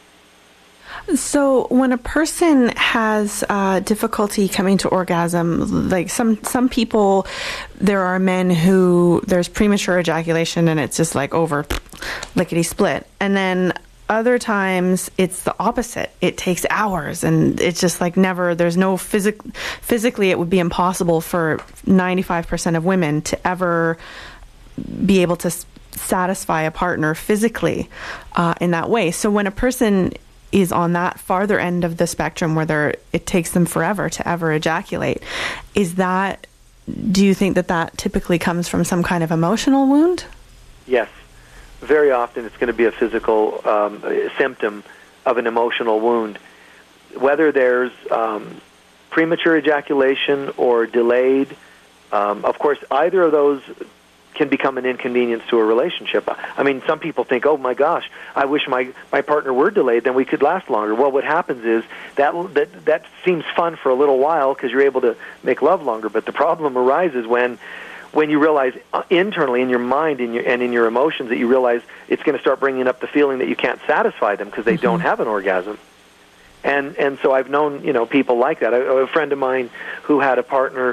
[SPEAKER 1] So when a person has difficulty coming to orgasm, like some people, there are men who there's premature ejaculation and it's just like over lickety split. And then other times it's the opposite. It takes hours, and it's just like never, there's no physically it would be impossible for 95% of women to ever be able to satisfy a partner physically in that way. So when a person is on that farther end of the spectrum where it takes them forever to ever ejaculate, do you think that typically comes from some kind of emotional wound?
[SPEAKER 2] Yes. Very often it's going to be a physical symptom of an emotional wound. Whether there's premature ejaculation or delayed, of course, either of those can become an inconvenience to a relationship. I mean, some people think, oh my gosh, I wish my partner were delayed, then we could last longer. Well, what happens is that seems fun for a little while because you're able to make love longer, but the problem arises when you realize internally in your mind and in your emotions that you realize it's going to start bringing up the feeling that you can't satisfy them because they don't have an orgasm. And so I've known, people like that. A friend of mine who had a partner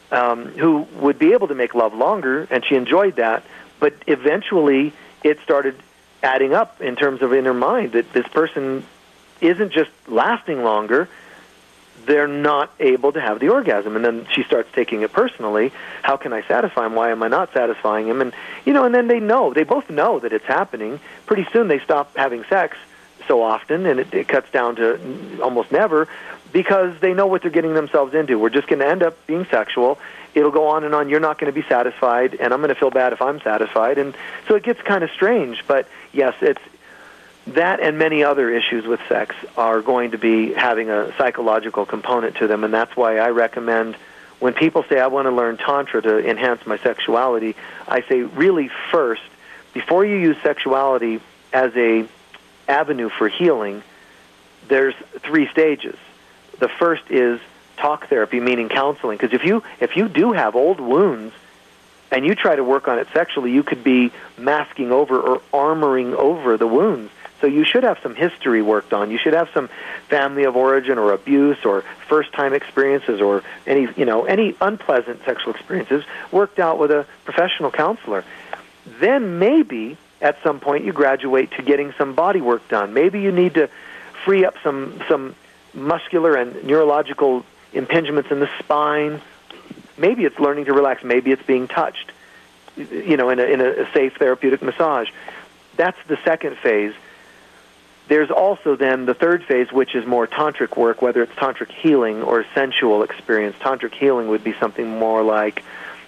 [SPEAKER 2] who would be able to make love longer, and she enjoyed that, but eventually it started adding up in terms of in her mind that this person isn't just lasting longer, they're not able to have the orgasm. And then she starts taking it personally. How can I satisfy him? Why am I not satisfying him? And, and then they both know that it's happening. Pretty soon they stop having sex so often, and it cuts down to almost never, because they know what they're getting themselves into. We're just going to end up being sexual. It'll go on and on. You're not going to be satisfied, and I'm going to feel bad if I'm satisfied. And so it gets kind of strange. But, yes, it's that and many other issues with sex are going to be having a psychological component to them, and that's why I recommend when people say, I want to learn Tantra to enhance my sexuality, I say really first, before you use sexuality as a avenue for healing, there's 3 stages. The first is talk therapy, meaning counseling, because if you do have old wounds and you try to work on it sexually, you could be masking over or armoring over the wounds. So you should have some history worked on. You should have some family of origin or abuse or first-time experiences or any unpleasant sexual experiences worked out with a professional counselor. Then maybe at some point you graduate to getting some body work done. Maybe you need to free up some muscular and neurological impingements in the spine. Maybe it's learning to relax. Maybe it's being touched, in a safe therapeutic massage. That's the second phase. There's also then the third phase, which is more tantric work, whether it's tantric healing or sensual experience. Tantric healing would be something more like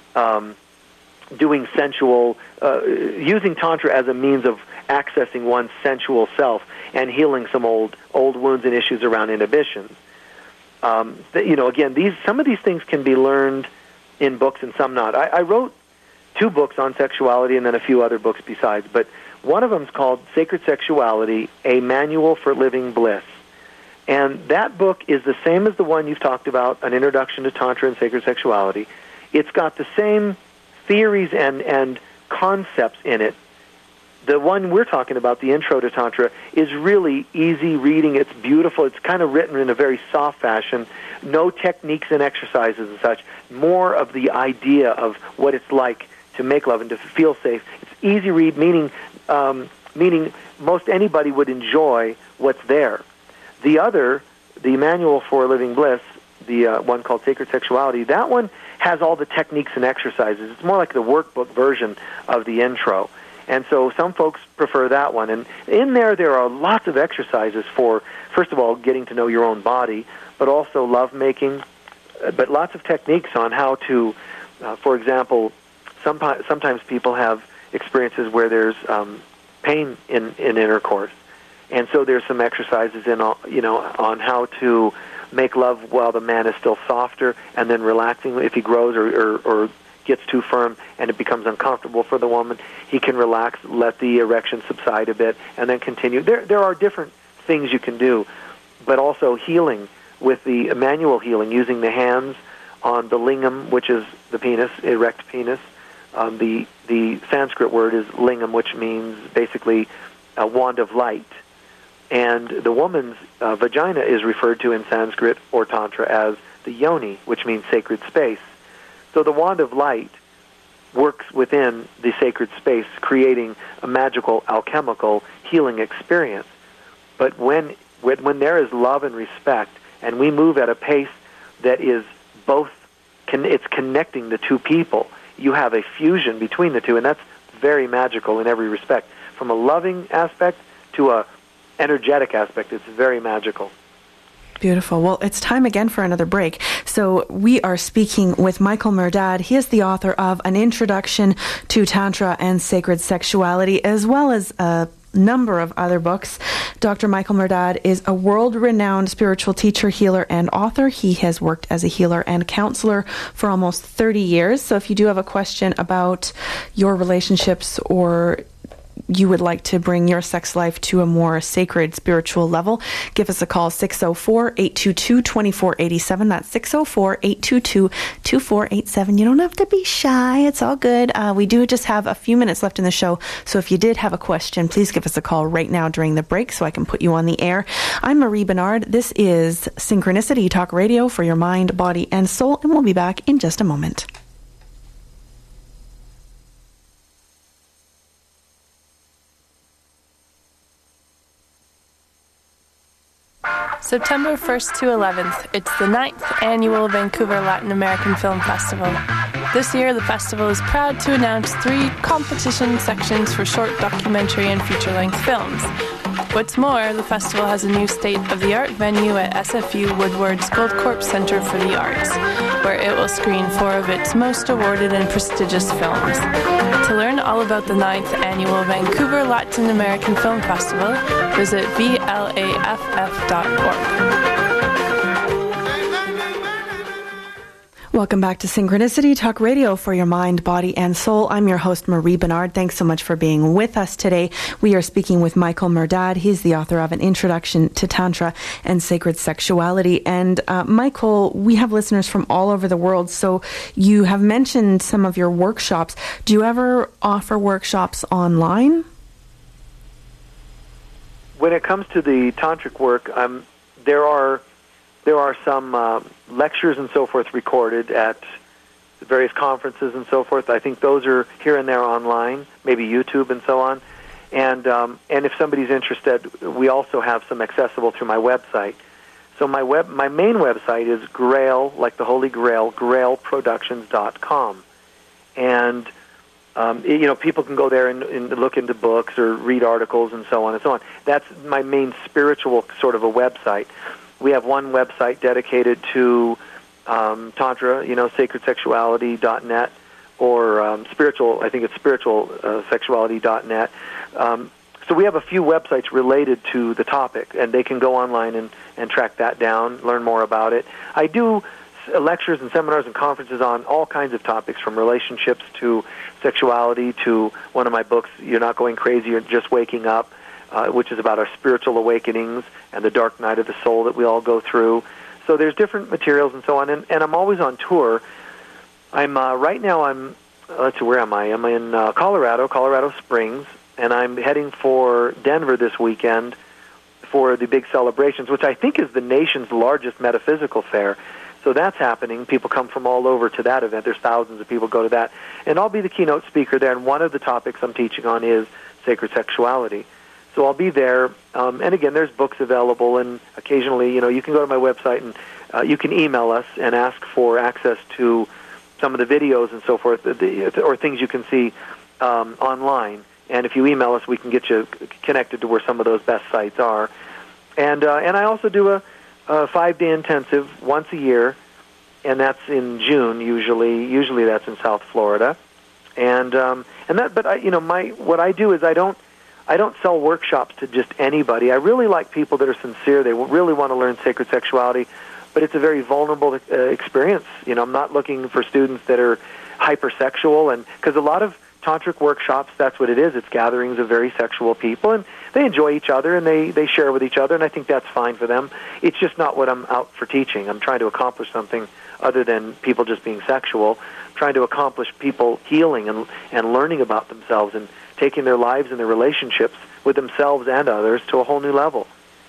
[SPEAKER 2] doing sensual, using Tantra as a means of accessing one's sensual self and healing some old wounds and issues around inhibitions. Again, some of these things can be learned in books and some not. I wrote 2 books on sexuality and then a few other books besides, but one of them is called Sacred Sexuality, A Manual for Living Bliss. And that book is the same as the one you've talked about, An Introduction to Tantra and Sacred Sexuality. It's got the same theories and concepts in it. The one we're talking about, the Intro to Tantra, is really easy reading. It's beautiful. It's kind of written in a very soft fashion. No techniques and exercises and such. More of the idea of what it's like to make love and to feel safe. It's easy read, meaning most anybody would enjoy what's there. The other, the Manual for Living Bliss, the one called Sacred Sexuality, that one has all the techniques and exercises. It's more like the workbook version of the Intro. And so some folks prefer that one. And in there are lots of exercises for, first of all, getting to know your own body, but also lovemaking, but lots of techniques on how to, for example, sometimes people have experiences where there's pain in intercourse. And so there's some exercises on how to make love while the man is still softer and then relaxing. If he grows or gets too firm and it becomes uncomfortable for the woman, he can relax, let the erection subside a bit, and then continue. There are different things you can do, but also healing with the manual healing, using the hands on the lingam, which is the penis, erect penis. The Sanskrit word is lingam, which means basically a wand of light. And the woman's vagina is referred to in Sanskrit or Tantra as the yoni, which means sacred space. So the wand of light works within the sacred space, creating a magical, alchemical healing experience. But when there is love and respect, and we move at a pace that is both, it's connecting the two people, you have a fusion between the two, and that's very magical in every respect. From a loving aspect to a energetic aspect, it's very magical.
[SPEAKER 1] Beautiful. Well, it's time again for another break. So we are speaking with Michael Murdad. He is the author of An Introduction to Tantra and Sacred Sexuality, as well as a number of other books. Dr. Michael Murdad is a world-renowned spiritual teacher, healer, and author. He has worked as a healer and counselor for almost 30 years. So if you do have a question about your relationships, or you would like to bring your sex life to a more sacred spiritual level, give us a call, 604-822-2487. That's 604-822-2487. You don't have to be shy. It's all good. We do just have a few minutes left in the show, so if you did have a question, please give us a call right now during the break so I can put you on the air. I'm Marie Bernard. This is Synchronicity Talk Radio for your mind, body, and soul, and we'll be back in just a moment.
[SPEAKER 12] September 1st to 11th, it's the 9th annual Vancouver Latin American Film Festival. This year, the festival is proud to announce 3 competition sections for short documentary and feature-length films. What's more, the festival has a new state-of-the-art venue at SFU Woodward's Goldcorp Centre for the Arts, where it will screen 4 of its most awarded and prestigious films. To learn all about the 9th annual Vancouver Latin American Film Festival, visit VLAFF.org.
[SPEAKER 1] Welcome back to Synchronicity Talk Radio for your mind, body, and soul. I'm your host, Marie Bernard. Thanks so much for being with us today. We are speaking with Michael Murdad. He's the author of An Introduction to Tantra and Sacred Sexuality. And Michael, we have listeners from all over the world, so you have mentioned some of your workshops. Do you ever offer workshops online?
[SPEAKER 2] When it comes to the tantric work, there are some lectures and so forth recorded at various conferences and so forth. I think those are here and there online, maybe YouTube and so on. And if somebody's interested, we also have some accessible through my website. So my main website is Grail, like the Holy Grail, grailproductions.com. And people can go there and look into books or read articles and so on and so on. That's my main spiritual sort of a website. We have one website dedicated to Tantra, sacredsexuality.net, or spiritual, I think it's spiritualsexuality.net. So we have a few websites related to the topic, and they can go online and track that down, learn more about it. I do lectures and seminars and conferences on all kinds of topics, from relationships to sexuality to one of my books, You're Not Going Crazy, You're Just Waking Up, which is about our spiritual awakenings and the dark night of the soul that we all go through. So there's different materials and so on, and I'm always on tour. Right now let's see, where am I? I'm in Colorado Springs, and I'm heading for Denver this weekend for the big celebrations, which I think is the nation's largest metaphysical fair. So that's happening. People come from all over to that event. There's thousands of people go to that. And I'll be the keynote speaker there, and one of the topics I'm teaching on is sacred sexuality. So I'll be there, and again, there's books available, and occasionally, you can go to my website and you can email us and ask for access to some of the videos and so forth, or things you can see online. And if you email us, we can get you connected to where some of those best sites are. And I also do a 5-day intensive once a year, and that's in June usually. Usually that's in South Florida, and that. But what I do is I don't sell workshops to just anybody. I really like people that are sincere. They really want to learn sacred sexuality, but it's a very vulnerable experience. I'm not looking for students that are hypersexual, and because a lot of tantric workshops, that's what it is. It's gatherings of very sexual people, and they enjoy each other, and they share with each other, and I think that's fine for them. It's just not what I'm out for teaching. I'm trying to accomplish something other than people just being sexual. I'm trying to accomplish people healing and learning about themselves and taking their lives and their relationships with themselves and others to a whole new level.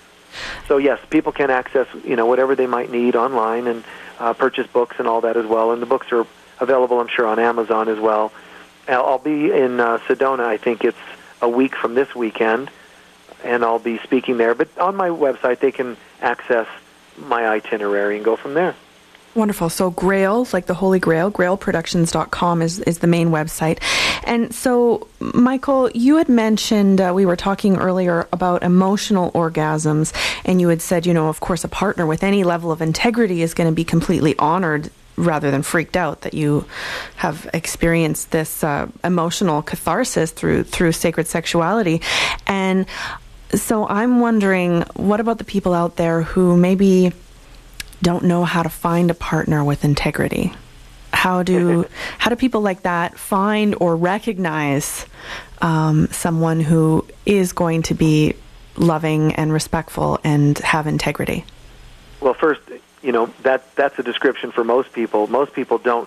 [SPEAKER 2] So yes, people can access whatever they might need online and purchase books and all that as well. And the books are available, I'm sure, on Amazon as well. I'll be in Sedona. I think it's a week from this weekend, and I'll be speaking there. But on my website, they can access my itinerary and go from there.
[SPEAKER 1] Wonderful. So Grail, like the Holy Grail, grailproductions.com is the main website. And so, Michael, you had mentioned, we were talking earlier about emotional orgasms, and you had said, of course, a partner with any level of integrity is going to be completely honored rather than freaked out that you have experienced this emotional catharsis through sacred sexuality. And so I'm wondering, what about the people out there who maybe don't know how to find a partner with integrity? How do people like that find or recognize someone who is going to be loving and respectful and have integrity?
[SPEAKER 2] Well, first, that's a description for most people. Most people don't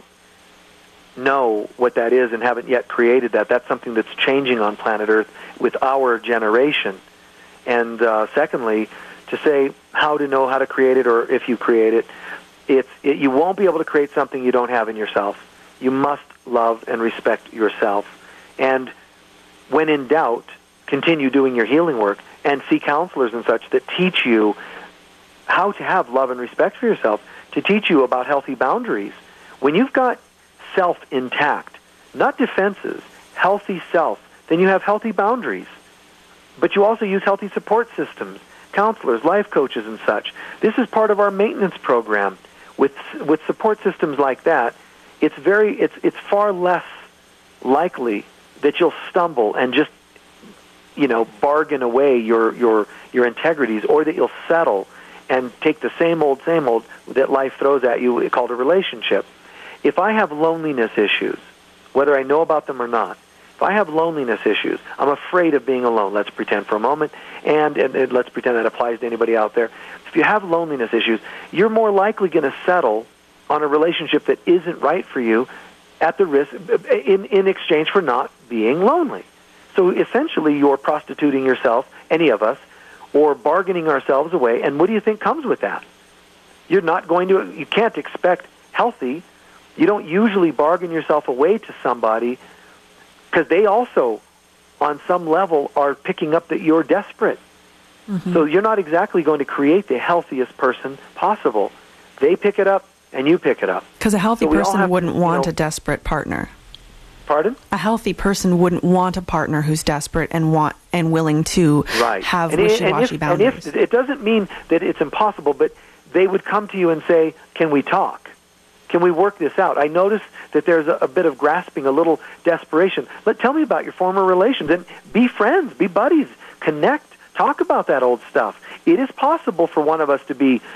[SPEAKER 2] know what that is and haven't yet created that. That's something that's changing on planet Earth with our generation. And secondly, to say how to know how to create it, or if you create it, you won't be able to create something you don't have in yourself. You must love and respect yourself. And when in doubt, continue doing your healing work and see counselors and such that teach you how to have love and respect for yourself, to teach you about healthy boundaries. When you've got self intact, not defenses, healthy self, then you have healthy boundaries. But you also use healthy support systems, counselors, life coaches, and such. This is part of our maintenance program. With support systems like that, it's far less likely that you'll stumble and just bargain away your integrities, or that you'll settle and take the same old that life throws at you, called a relationship. If I have loneliness issues, whether I know about them or not, if I have loneliness issues, I'm afraid of being alone. Let's pretend for a moment, and let's pretend that applies to anybody out there. If you have loneliness issues, you're more likely going to settle on a relationship that isn't right for you at the risk in exchange for not being lonely. So essentially, you're prostituting yourself, any of us, or bargaining ourselves away. And what do you think comes with that? You can't expect healthy. You don't usually bargain yourself away to somebody, because they also, on some level, are picking up that you're desperate. Mm-hmm. So you're not exactly going to create the healthiest person possible. They pick it up, and you pick it up.
[SPEAKER 1] Because a healthy person wouldn't want a desperate partner.
[SPEAKER 2] Pardon?
[SPEAKER 1] A healthy person wouldn't want a partner who's desperate and willing to have wishy-washy boundaries.
[SPEAKER 2] And it doesn't mean that it's impossible, but they would come to you and say, "Can we talk? Can we work this out? I notice that there's a bit of grasping, a little desperation. Tell me about your former relations, and be friends, be buddies, connect, talk about that old stuff." It is possible for one of us to be,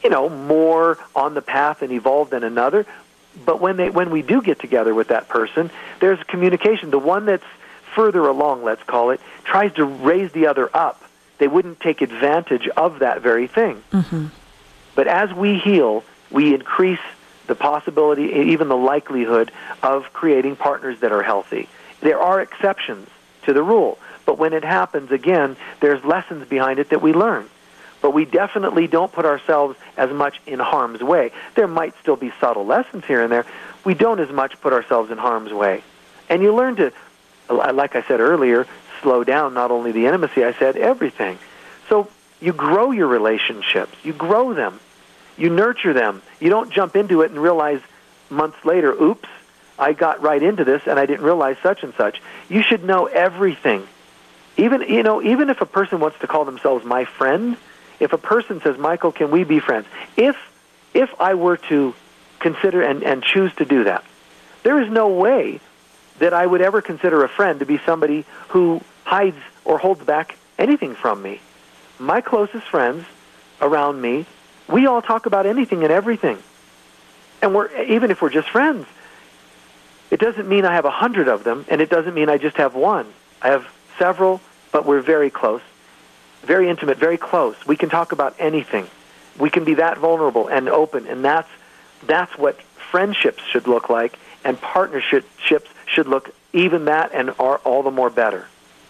[SPEAKER 2] more on the path and evolved than another. But when we do get together with that person, there's communication. The one that's further along, let's call it, tries to raise the other up. They wouldn't take advantage of that very thing. Mm-hmm. But as we heal, we increase the possibility, even the likelihood, of creating partners that are healthy. There are exceptions to the rule, but when it happens again, there's lessons behind it that we learn. But we definitely don't put ourselves as much in harm's way. There might still be subtle lessons here and there. We don't as much put ourselves in harm's way. And you learn to, like I said earlier, slow down not only the intimacy, I said everything. So you grow your relationships. You grow them. You nurture them. You don't jump into it and realize months later, oops, I got right into this and I didn't realize such and such. You should know everything. Even if a person wants to call themselves my friend, if a person says, "Michael, can we be friends?" If I were to consider and choose to do that, there is no way that I would ever consider a friend to be somebody who hides or holds back anything from me. My closest friends around me, we all talk about anything and everything. And even if we're just friends, it doesn't mean I have 100 of them, and it doesn't mean I just have one. I have several, but we're very close. Very intimate, very close. We can talk about anything. We can be that vulnerable and open, and that's what friendships should look like, and partnerships should look even that and are all the more better.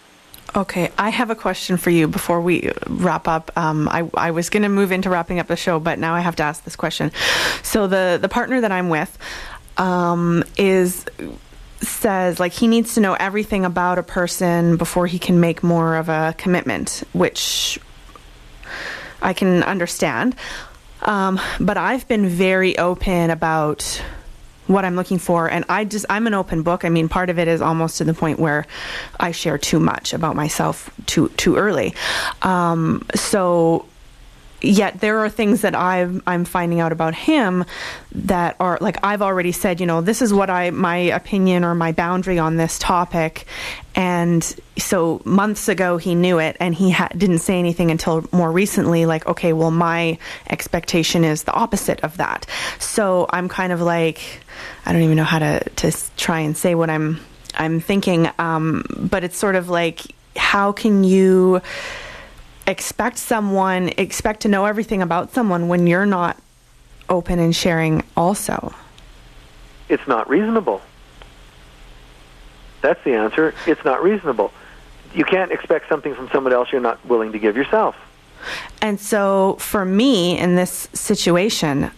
[SPEAKER 1] Okay, I have a question for you before we wrap up. I was going to move into wrapping up the show, but now I have to ask this question. So the partner that I'm with is says like he needs to know everything about a person before he can make more of a commitment, which I can understand. But I've been very open about what I'm looking for, and I'm an open book. I mean, part of it is almost to the point where I share too much about myself too early. So yet there are things that I'm finding out about him that are like, I've already said, this is what my opinion or my boundary on this topic. And so months ago he knew it, and he didn't say anything until more recently, like, okay, well, my expectation is the opposite of that. So I'm kind of like, I don't even know how to try and say what I'm thinking. But it's sort of like, how can you expect to know everything about someone when you're not open and sharing also?
[SPEAKER 2] It's not reasonable. That's the answer. It's not reasonable. You can't expect something from someone else you're not willing to give yourself.
[SPEAKER 1] And so for me in this situation,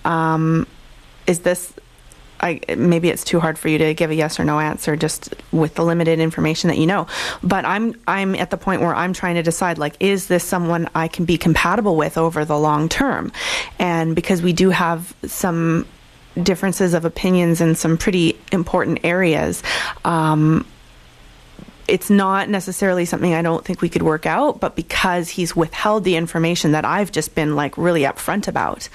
[SPEAKER 1] maybe it's too hard for you to give a yes or no answer just with the limited information that you know. But I'm at the point where I'm trying to decide, like, is this someone I can be compatible with over the long term? And because we do have some differences of opinions in some pretty important areas, it's not necessarily something I don't think we could work out, but because he's withheld the information that I've just been like really upfront about,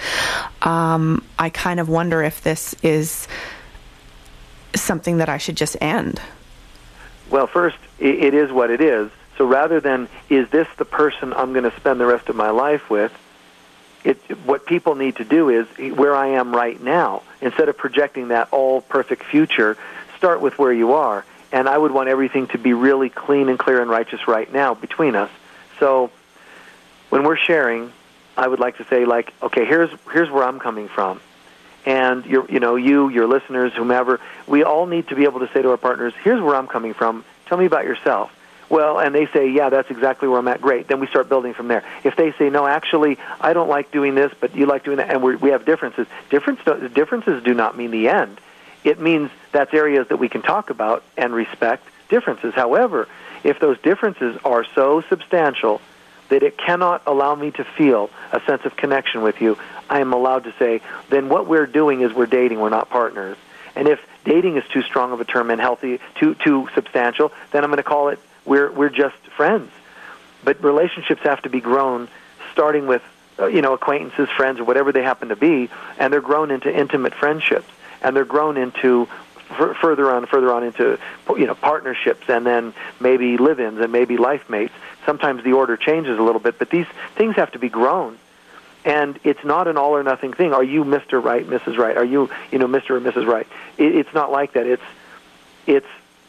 [SPEAKER 1] I kind of wonder if this is something that I should just end.
[SPEAKER 2] Well, first, it is what it is. So rather than, is this the person I'm going to spend the rest of my life with, what people need to do is where I am right now. Instead of projecting that all perfect future, start with where you are. And I would want everything to be really clean and clear and righteous right now between us. So when we're sharing, I would like to say, like, okay, here's where I'm coming from. And your listeners, whomever, we all need to be able to say to our partners, here's where I'm coming from. Tell me about yourself. Well, and they say, yeah, that's exactly where I'm at. Great. Then we start building from there. If they say, no, actually, I don't like doing this, but you like doing that, and we have differences. Differences do not mean the end. It means that's areas that we can talk about and respect differences. However, if those differences are so substantial that it cannot allow me to feel a sense of connection with you, I am allowed to say, then what we're doing is we're dating, we're not partners. And if dating is too strong of a term and healthy, too substantial, then I'm going to call it we're just friends. But relationships have to be grown, starting with acquaintances, friends, or whatever they happen to be, and they're grown into intimate friendships. And they're grown into further on into partnerships, and then maybe live-ins and maybe life mates. Sometimes the order changes a little bit, but these things have to be grown. And it's not an all or nothing thing. Are you Mr. Right, Mrs. Right? Are you Mr. or Mrs. Right? It's not like that. It's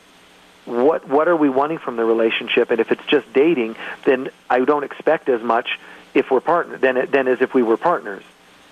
[SPEAKER 2] what are we wanting from the relationship? And if it's just dating, then I don't expect as much if we're partners than as if we were partners.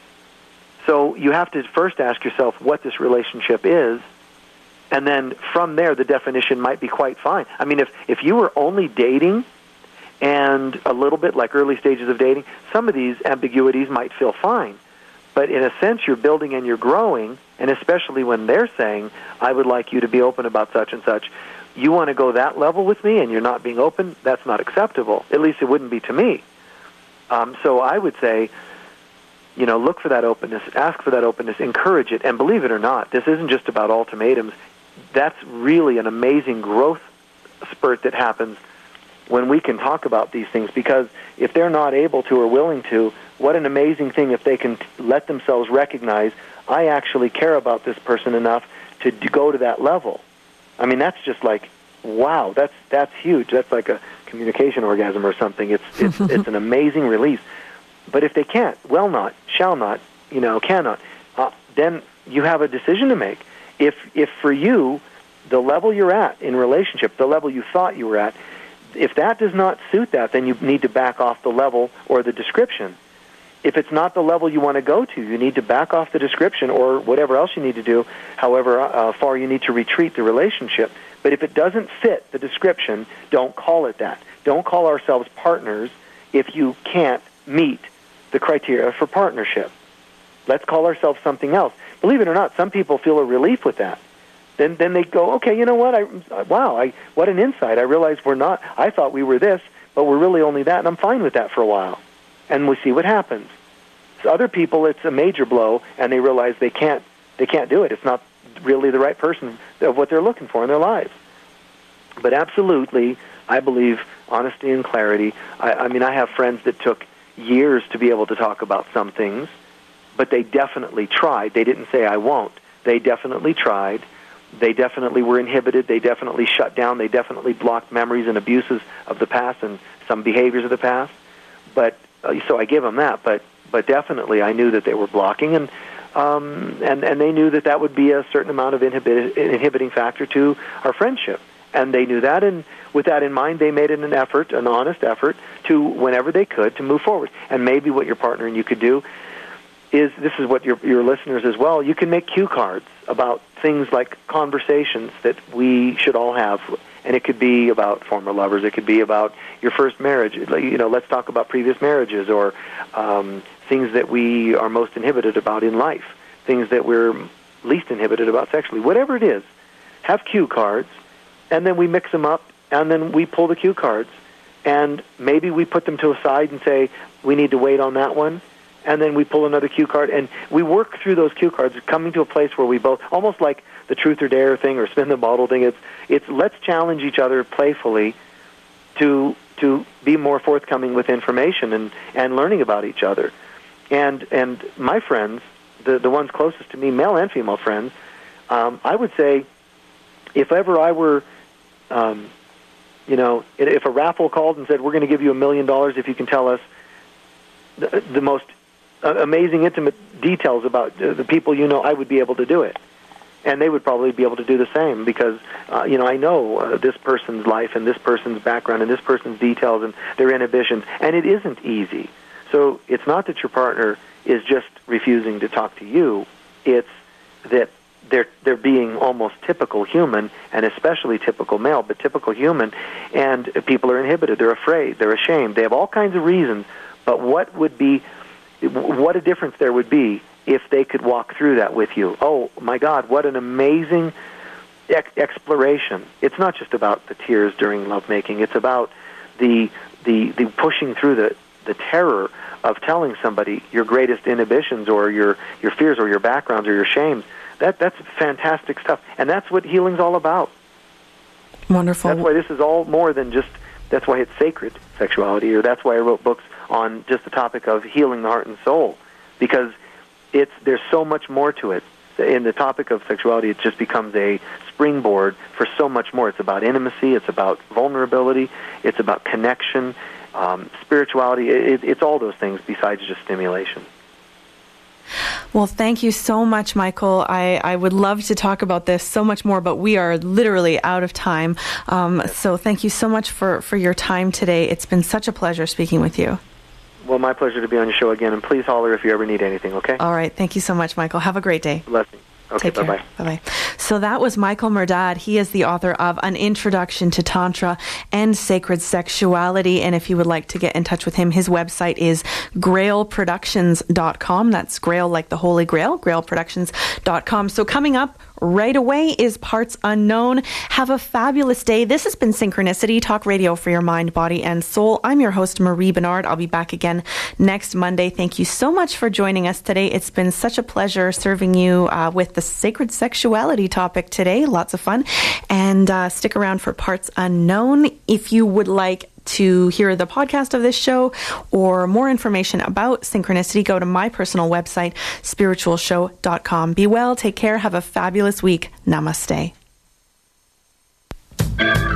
[SPEAKER 2] So you have to first ask yourself what this relationship is, and then from there the definition might be quite fine. I mean, if you were only dating and a little bit like early stages of dating, some of these ambiguities might feel fine. But in a sense, you're building and you're growing, and especially when they're saying, I would like you to be open about such and such. You want to go that level with me and you're not being open? That's not acceptable. At least it wouldn't be to me. So I would say, look for that openness, ask for that openness, encourage it, and believe it or not, this isn't just about ultimatums. That's really an amazing growth spurt that happens when we can talk about these things, because if they're not able to or willing to, what an amazing thing if they can let themselves recognize, I actually care about this person enough to go to that level. I mean, that's just like, wow, that's huge. That's like a communication orgasm or something. It's an amazing release. But if they can't, will not, shall not, cannot, then you have a decision to make. If for you, the level you're at in relationship, the level you thought you were at, if that does not suit that, then you need to back off the level or the description. If it's not the level you want to go to, you need to back off the description or whatever else you need to do, however far you need to retreat the relationship. But if it doesn't fit the description, don't call it that. Don't call ourselves partners if you can't meet the criteria for partnership. Let's call ourselves something else. Believe it or not, some people feel a relief with that. then they go, okay, you know what? What an insight. I realized we're not. I thought we were this, but we're really only that, and I'm fine with that for a while. And we see what happens. So other people, it's a major blow, and they realize they can't do it. It's not really the right person of what they're looking for in their lives. But absolutely, I believe honesty and clarity. I mean, I have friends that took years to be able to talk about some things, but they definitely tried. They didn't say, I won't. They definitely tried. They definitely were inhibited. They definitely shut down. They definitely blocked memories and abuses of the past and some behaviors of the past. But so I give them that. But definitely, I knew that they were blocking, and they knew that would be a certain amount of inhibiting factor to our friendship. And they knew that, and with that in mind, they made it an effort, an honest effort, to, whenever they could, to move forward. And maybe what your partner and you could do is, this is what your listeners as well, you can make cue cards about things like conversations that we should all have. And it could be about former lovers. It could be about your first marriage. You know, let's talk about previous marriages, or things that we are most inhibited about in life, things that we're least inhibited about sexually. Whatever it is, have cue cards, and then we mix them up, and then we pull the cue cards, and maybe we put them to a side and say, we need to wait on that one, and then we pull another cue card, and we work through those cue cards, coming to a place where we both, almost like the truth or dare thing or spin the bottle thing, it's let's challenge each other playfully to be more forthcoming with information and learning about each other. And my friends, the ones closest to me, male and female friends, I would say, if ever I were, if a raffle called and said, we're going to give you $1 million if you can tell us the most amazing, intimate details about the people you know, I would be able to do it. And they would probably be able to do the same, because, I know this person's life and this person's background and this person's details and their inhibitions, and it isn't easy. So it's not that your partner is just refusing to talk to you. It's that they're being almost typical human, and especially typical male, but typical human, and people are inhibited. They're afraid. They're ashamed. They have all kinds of reasons. But what a difference there would be if they could walk through that with you. Oh, my God, what an amazing exploration. It's not just about the tears during lovemaking. It's about the pushing through the terror of telling somebody your greatest inhibitions or your fears or your backgrounds or your shames. That's fantastic stuff. And that's what healing's all about.
[SPEAKER 1] Wonderful.
[SPEAKER 2] That's why this is all more than just, that's why it's sacred sexuality, or that's why I wrote books on just the topic of healing the heart and soul, because there's so much more to it. In the topic of sexuality, it just becomes a springboard for so much more. It's about intimacy, it's about vulnerability, it's about connection, spirituality. It's all those things besides just stimulation.
[SPEAKER 1] Well, thank you so much, Michael. I would love to talk about this so much more, but we are literally out of time. So thank you so much for your time today. It's been such a pleasure speaking with you.
[SPEAKER 2] Well, my pleasure to be on your show again, and please holler if you ever need anything, okay?
[SPEAKER 1] All right. Thank you so much, Michael. Have a great day.
[SPEAKER 2] Blessing. Okay,
[SPEAKER 1] Take care.
[SPEAKER 2] Bye-bye.
[SPEAKER 1] Bye-bye. So that was Michael Murdad. He is the author of An Introduction to Tantra and Sacred Sexuality. And if you would like to get in touch with him, his website is grailproductions.com. That's Grail like the Holy Grail, grailproductions.com. So coming up right away is Parts Unknown. Have a fabulous day. This has been Synchronicity, talk radio for your mind, body, and soul. I'm your host, Marie Bernard. I'll be back again next Monday. Thank you so much for joining us today. It's been such a pleasure serving you with the sacred sexuality topic today. Lots of fun. And stick around for Parts Unknown. If you would like to hear the podcast of this show or more information about Synchronicity, go to my personal website, spiritualshow.com. Be well, take care, have a fabulous week. Namaste.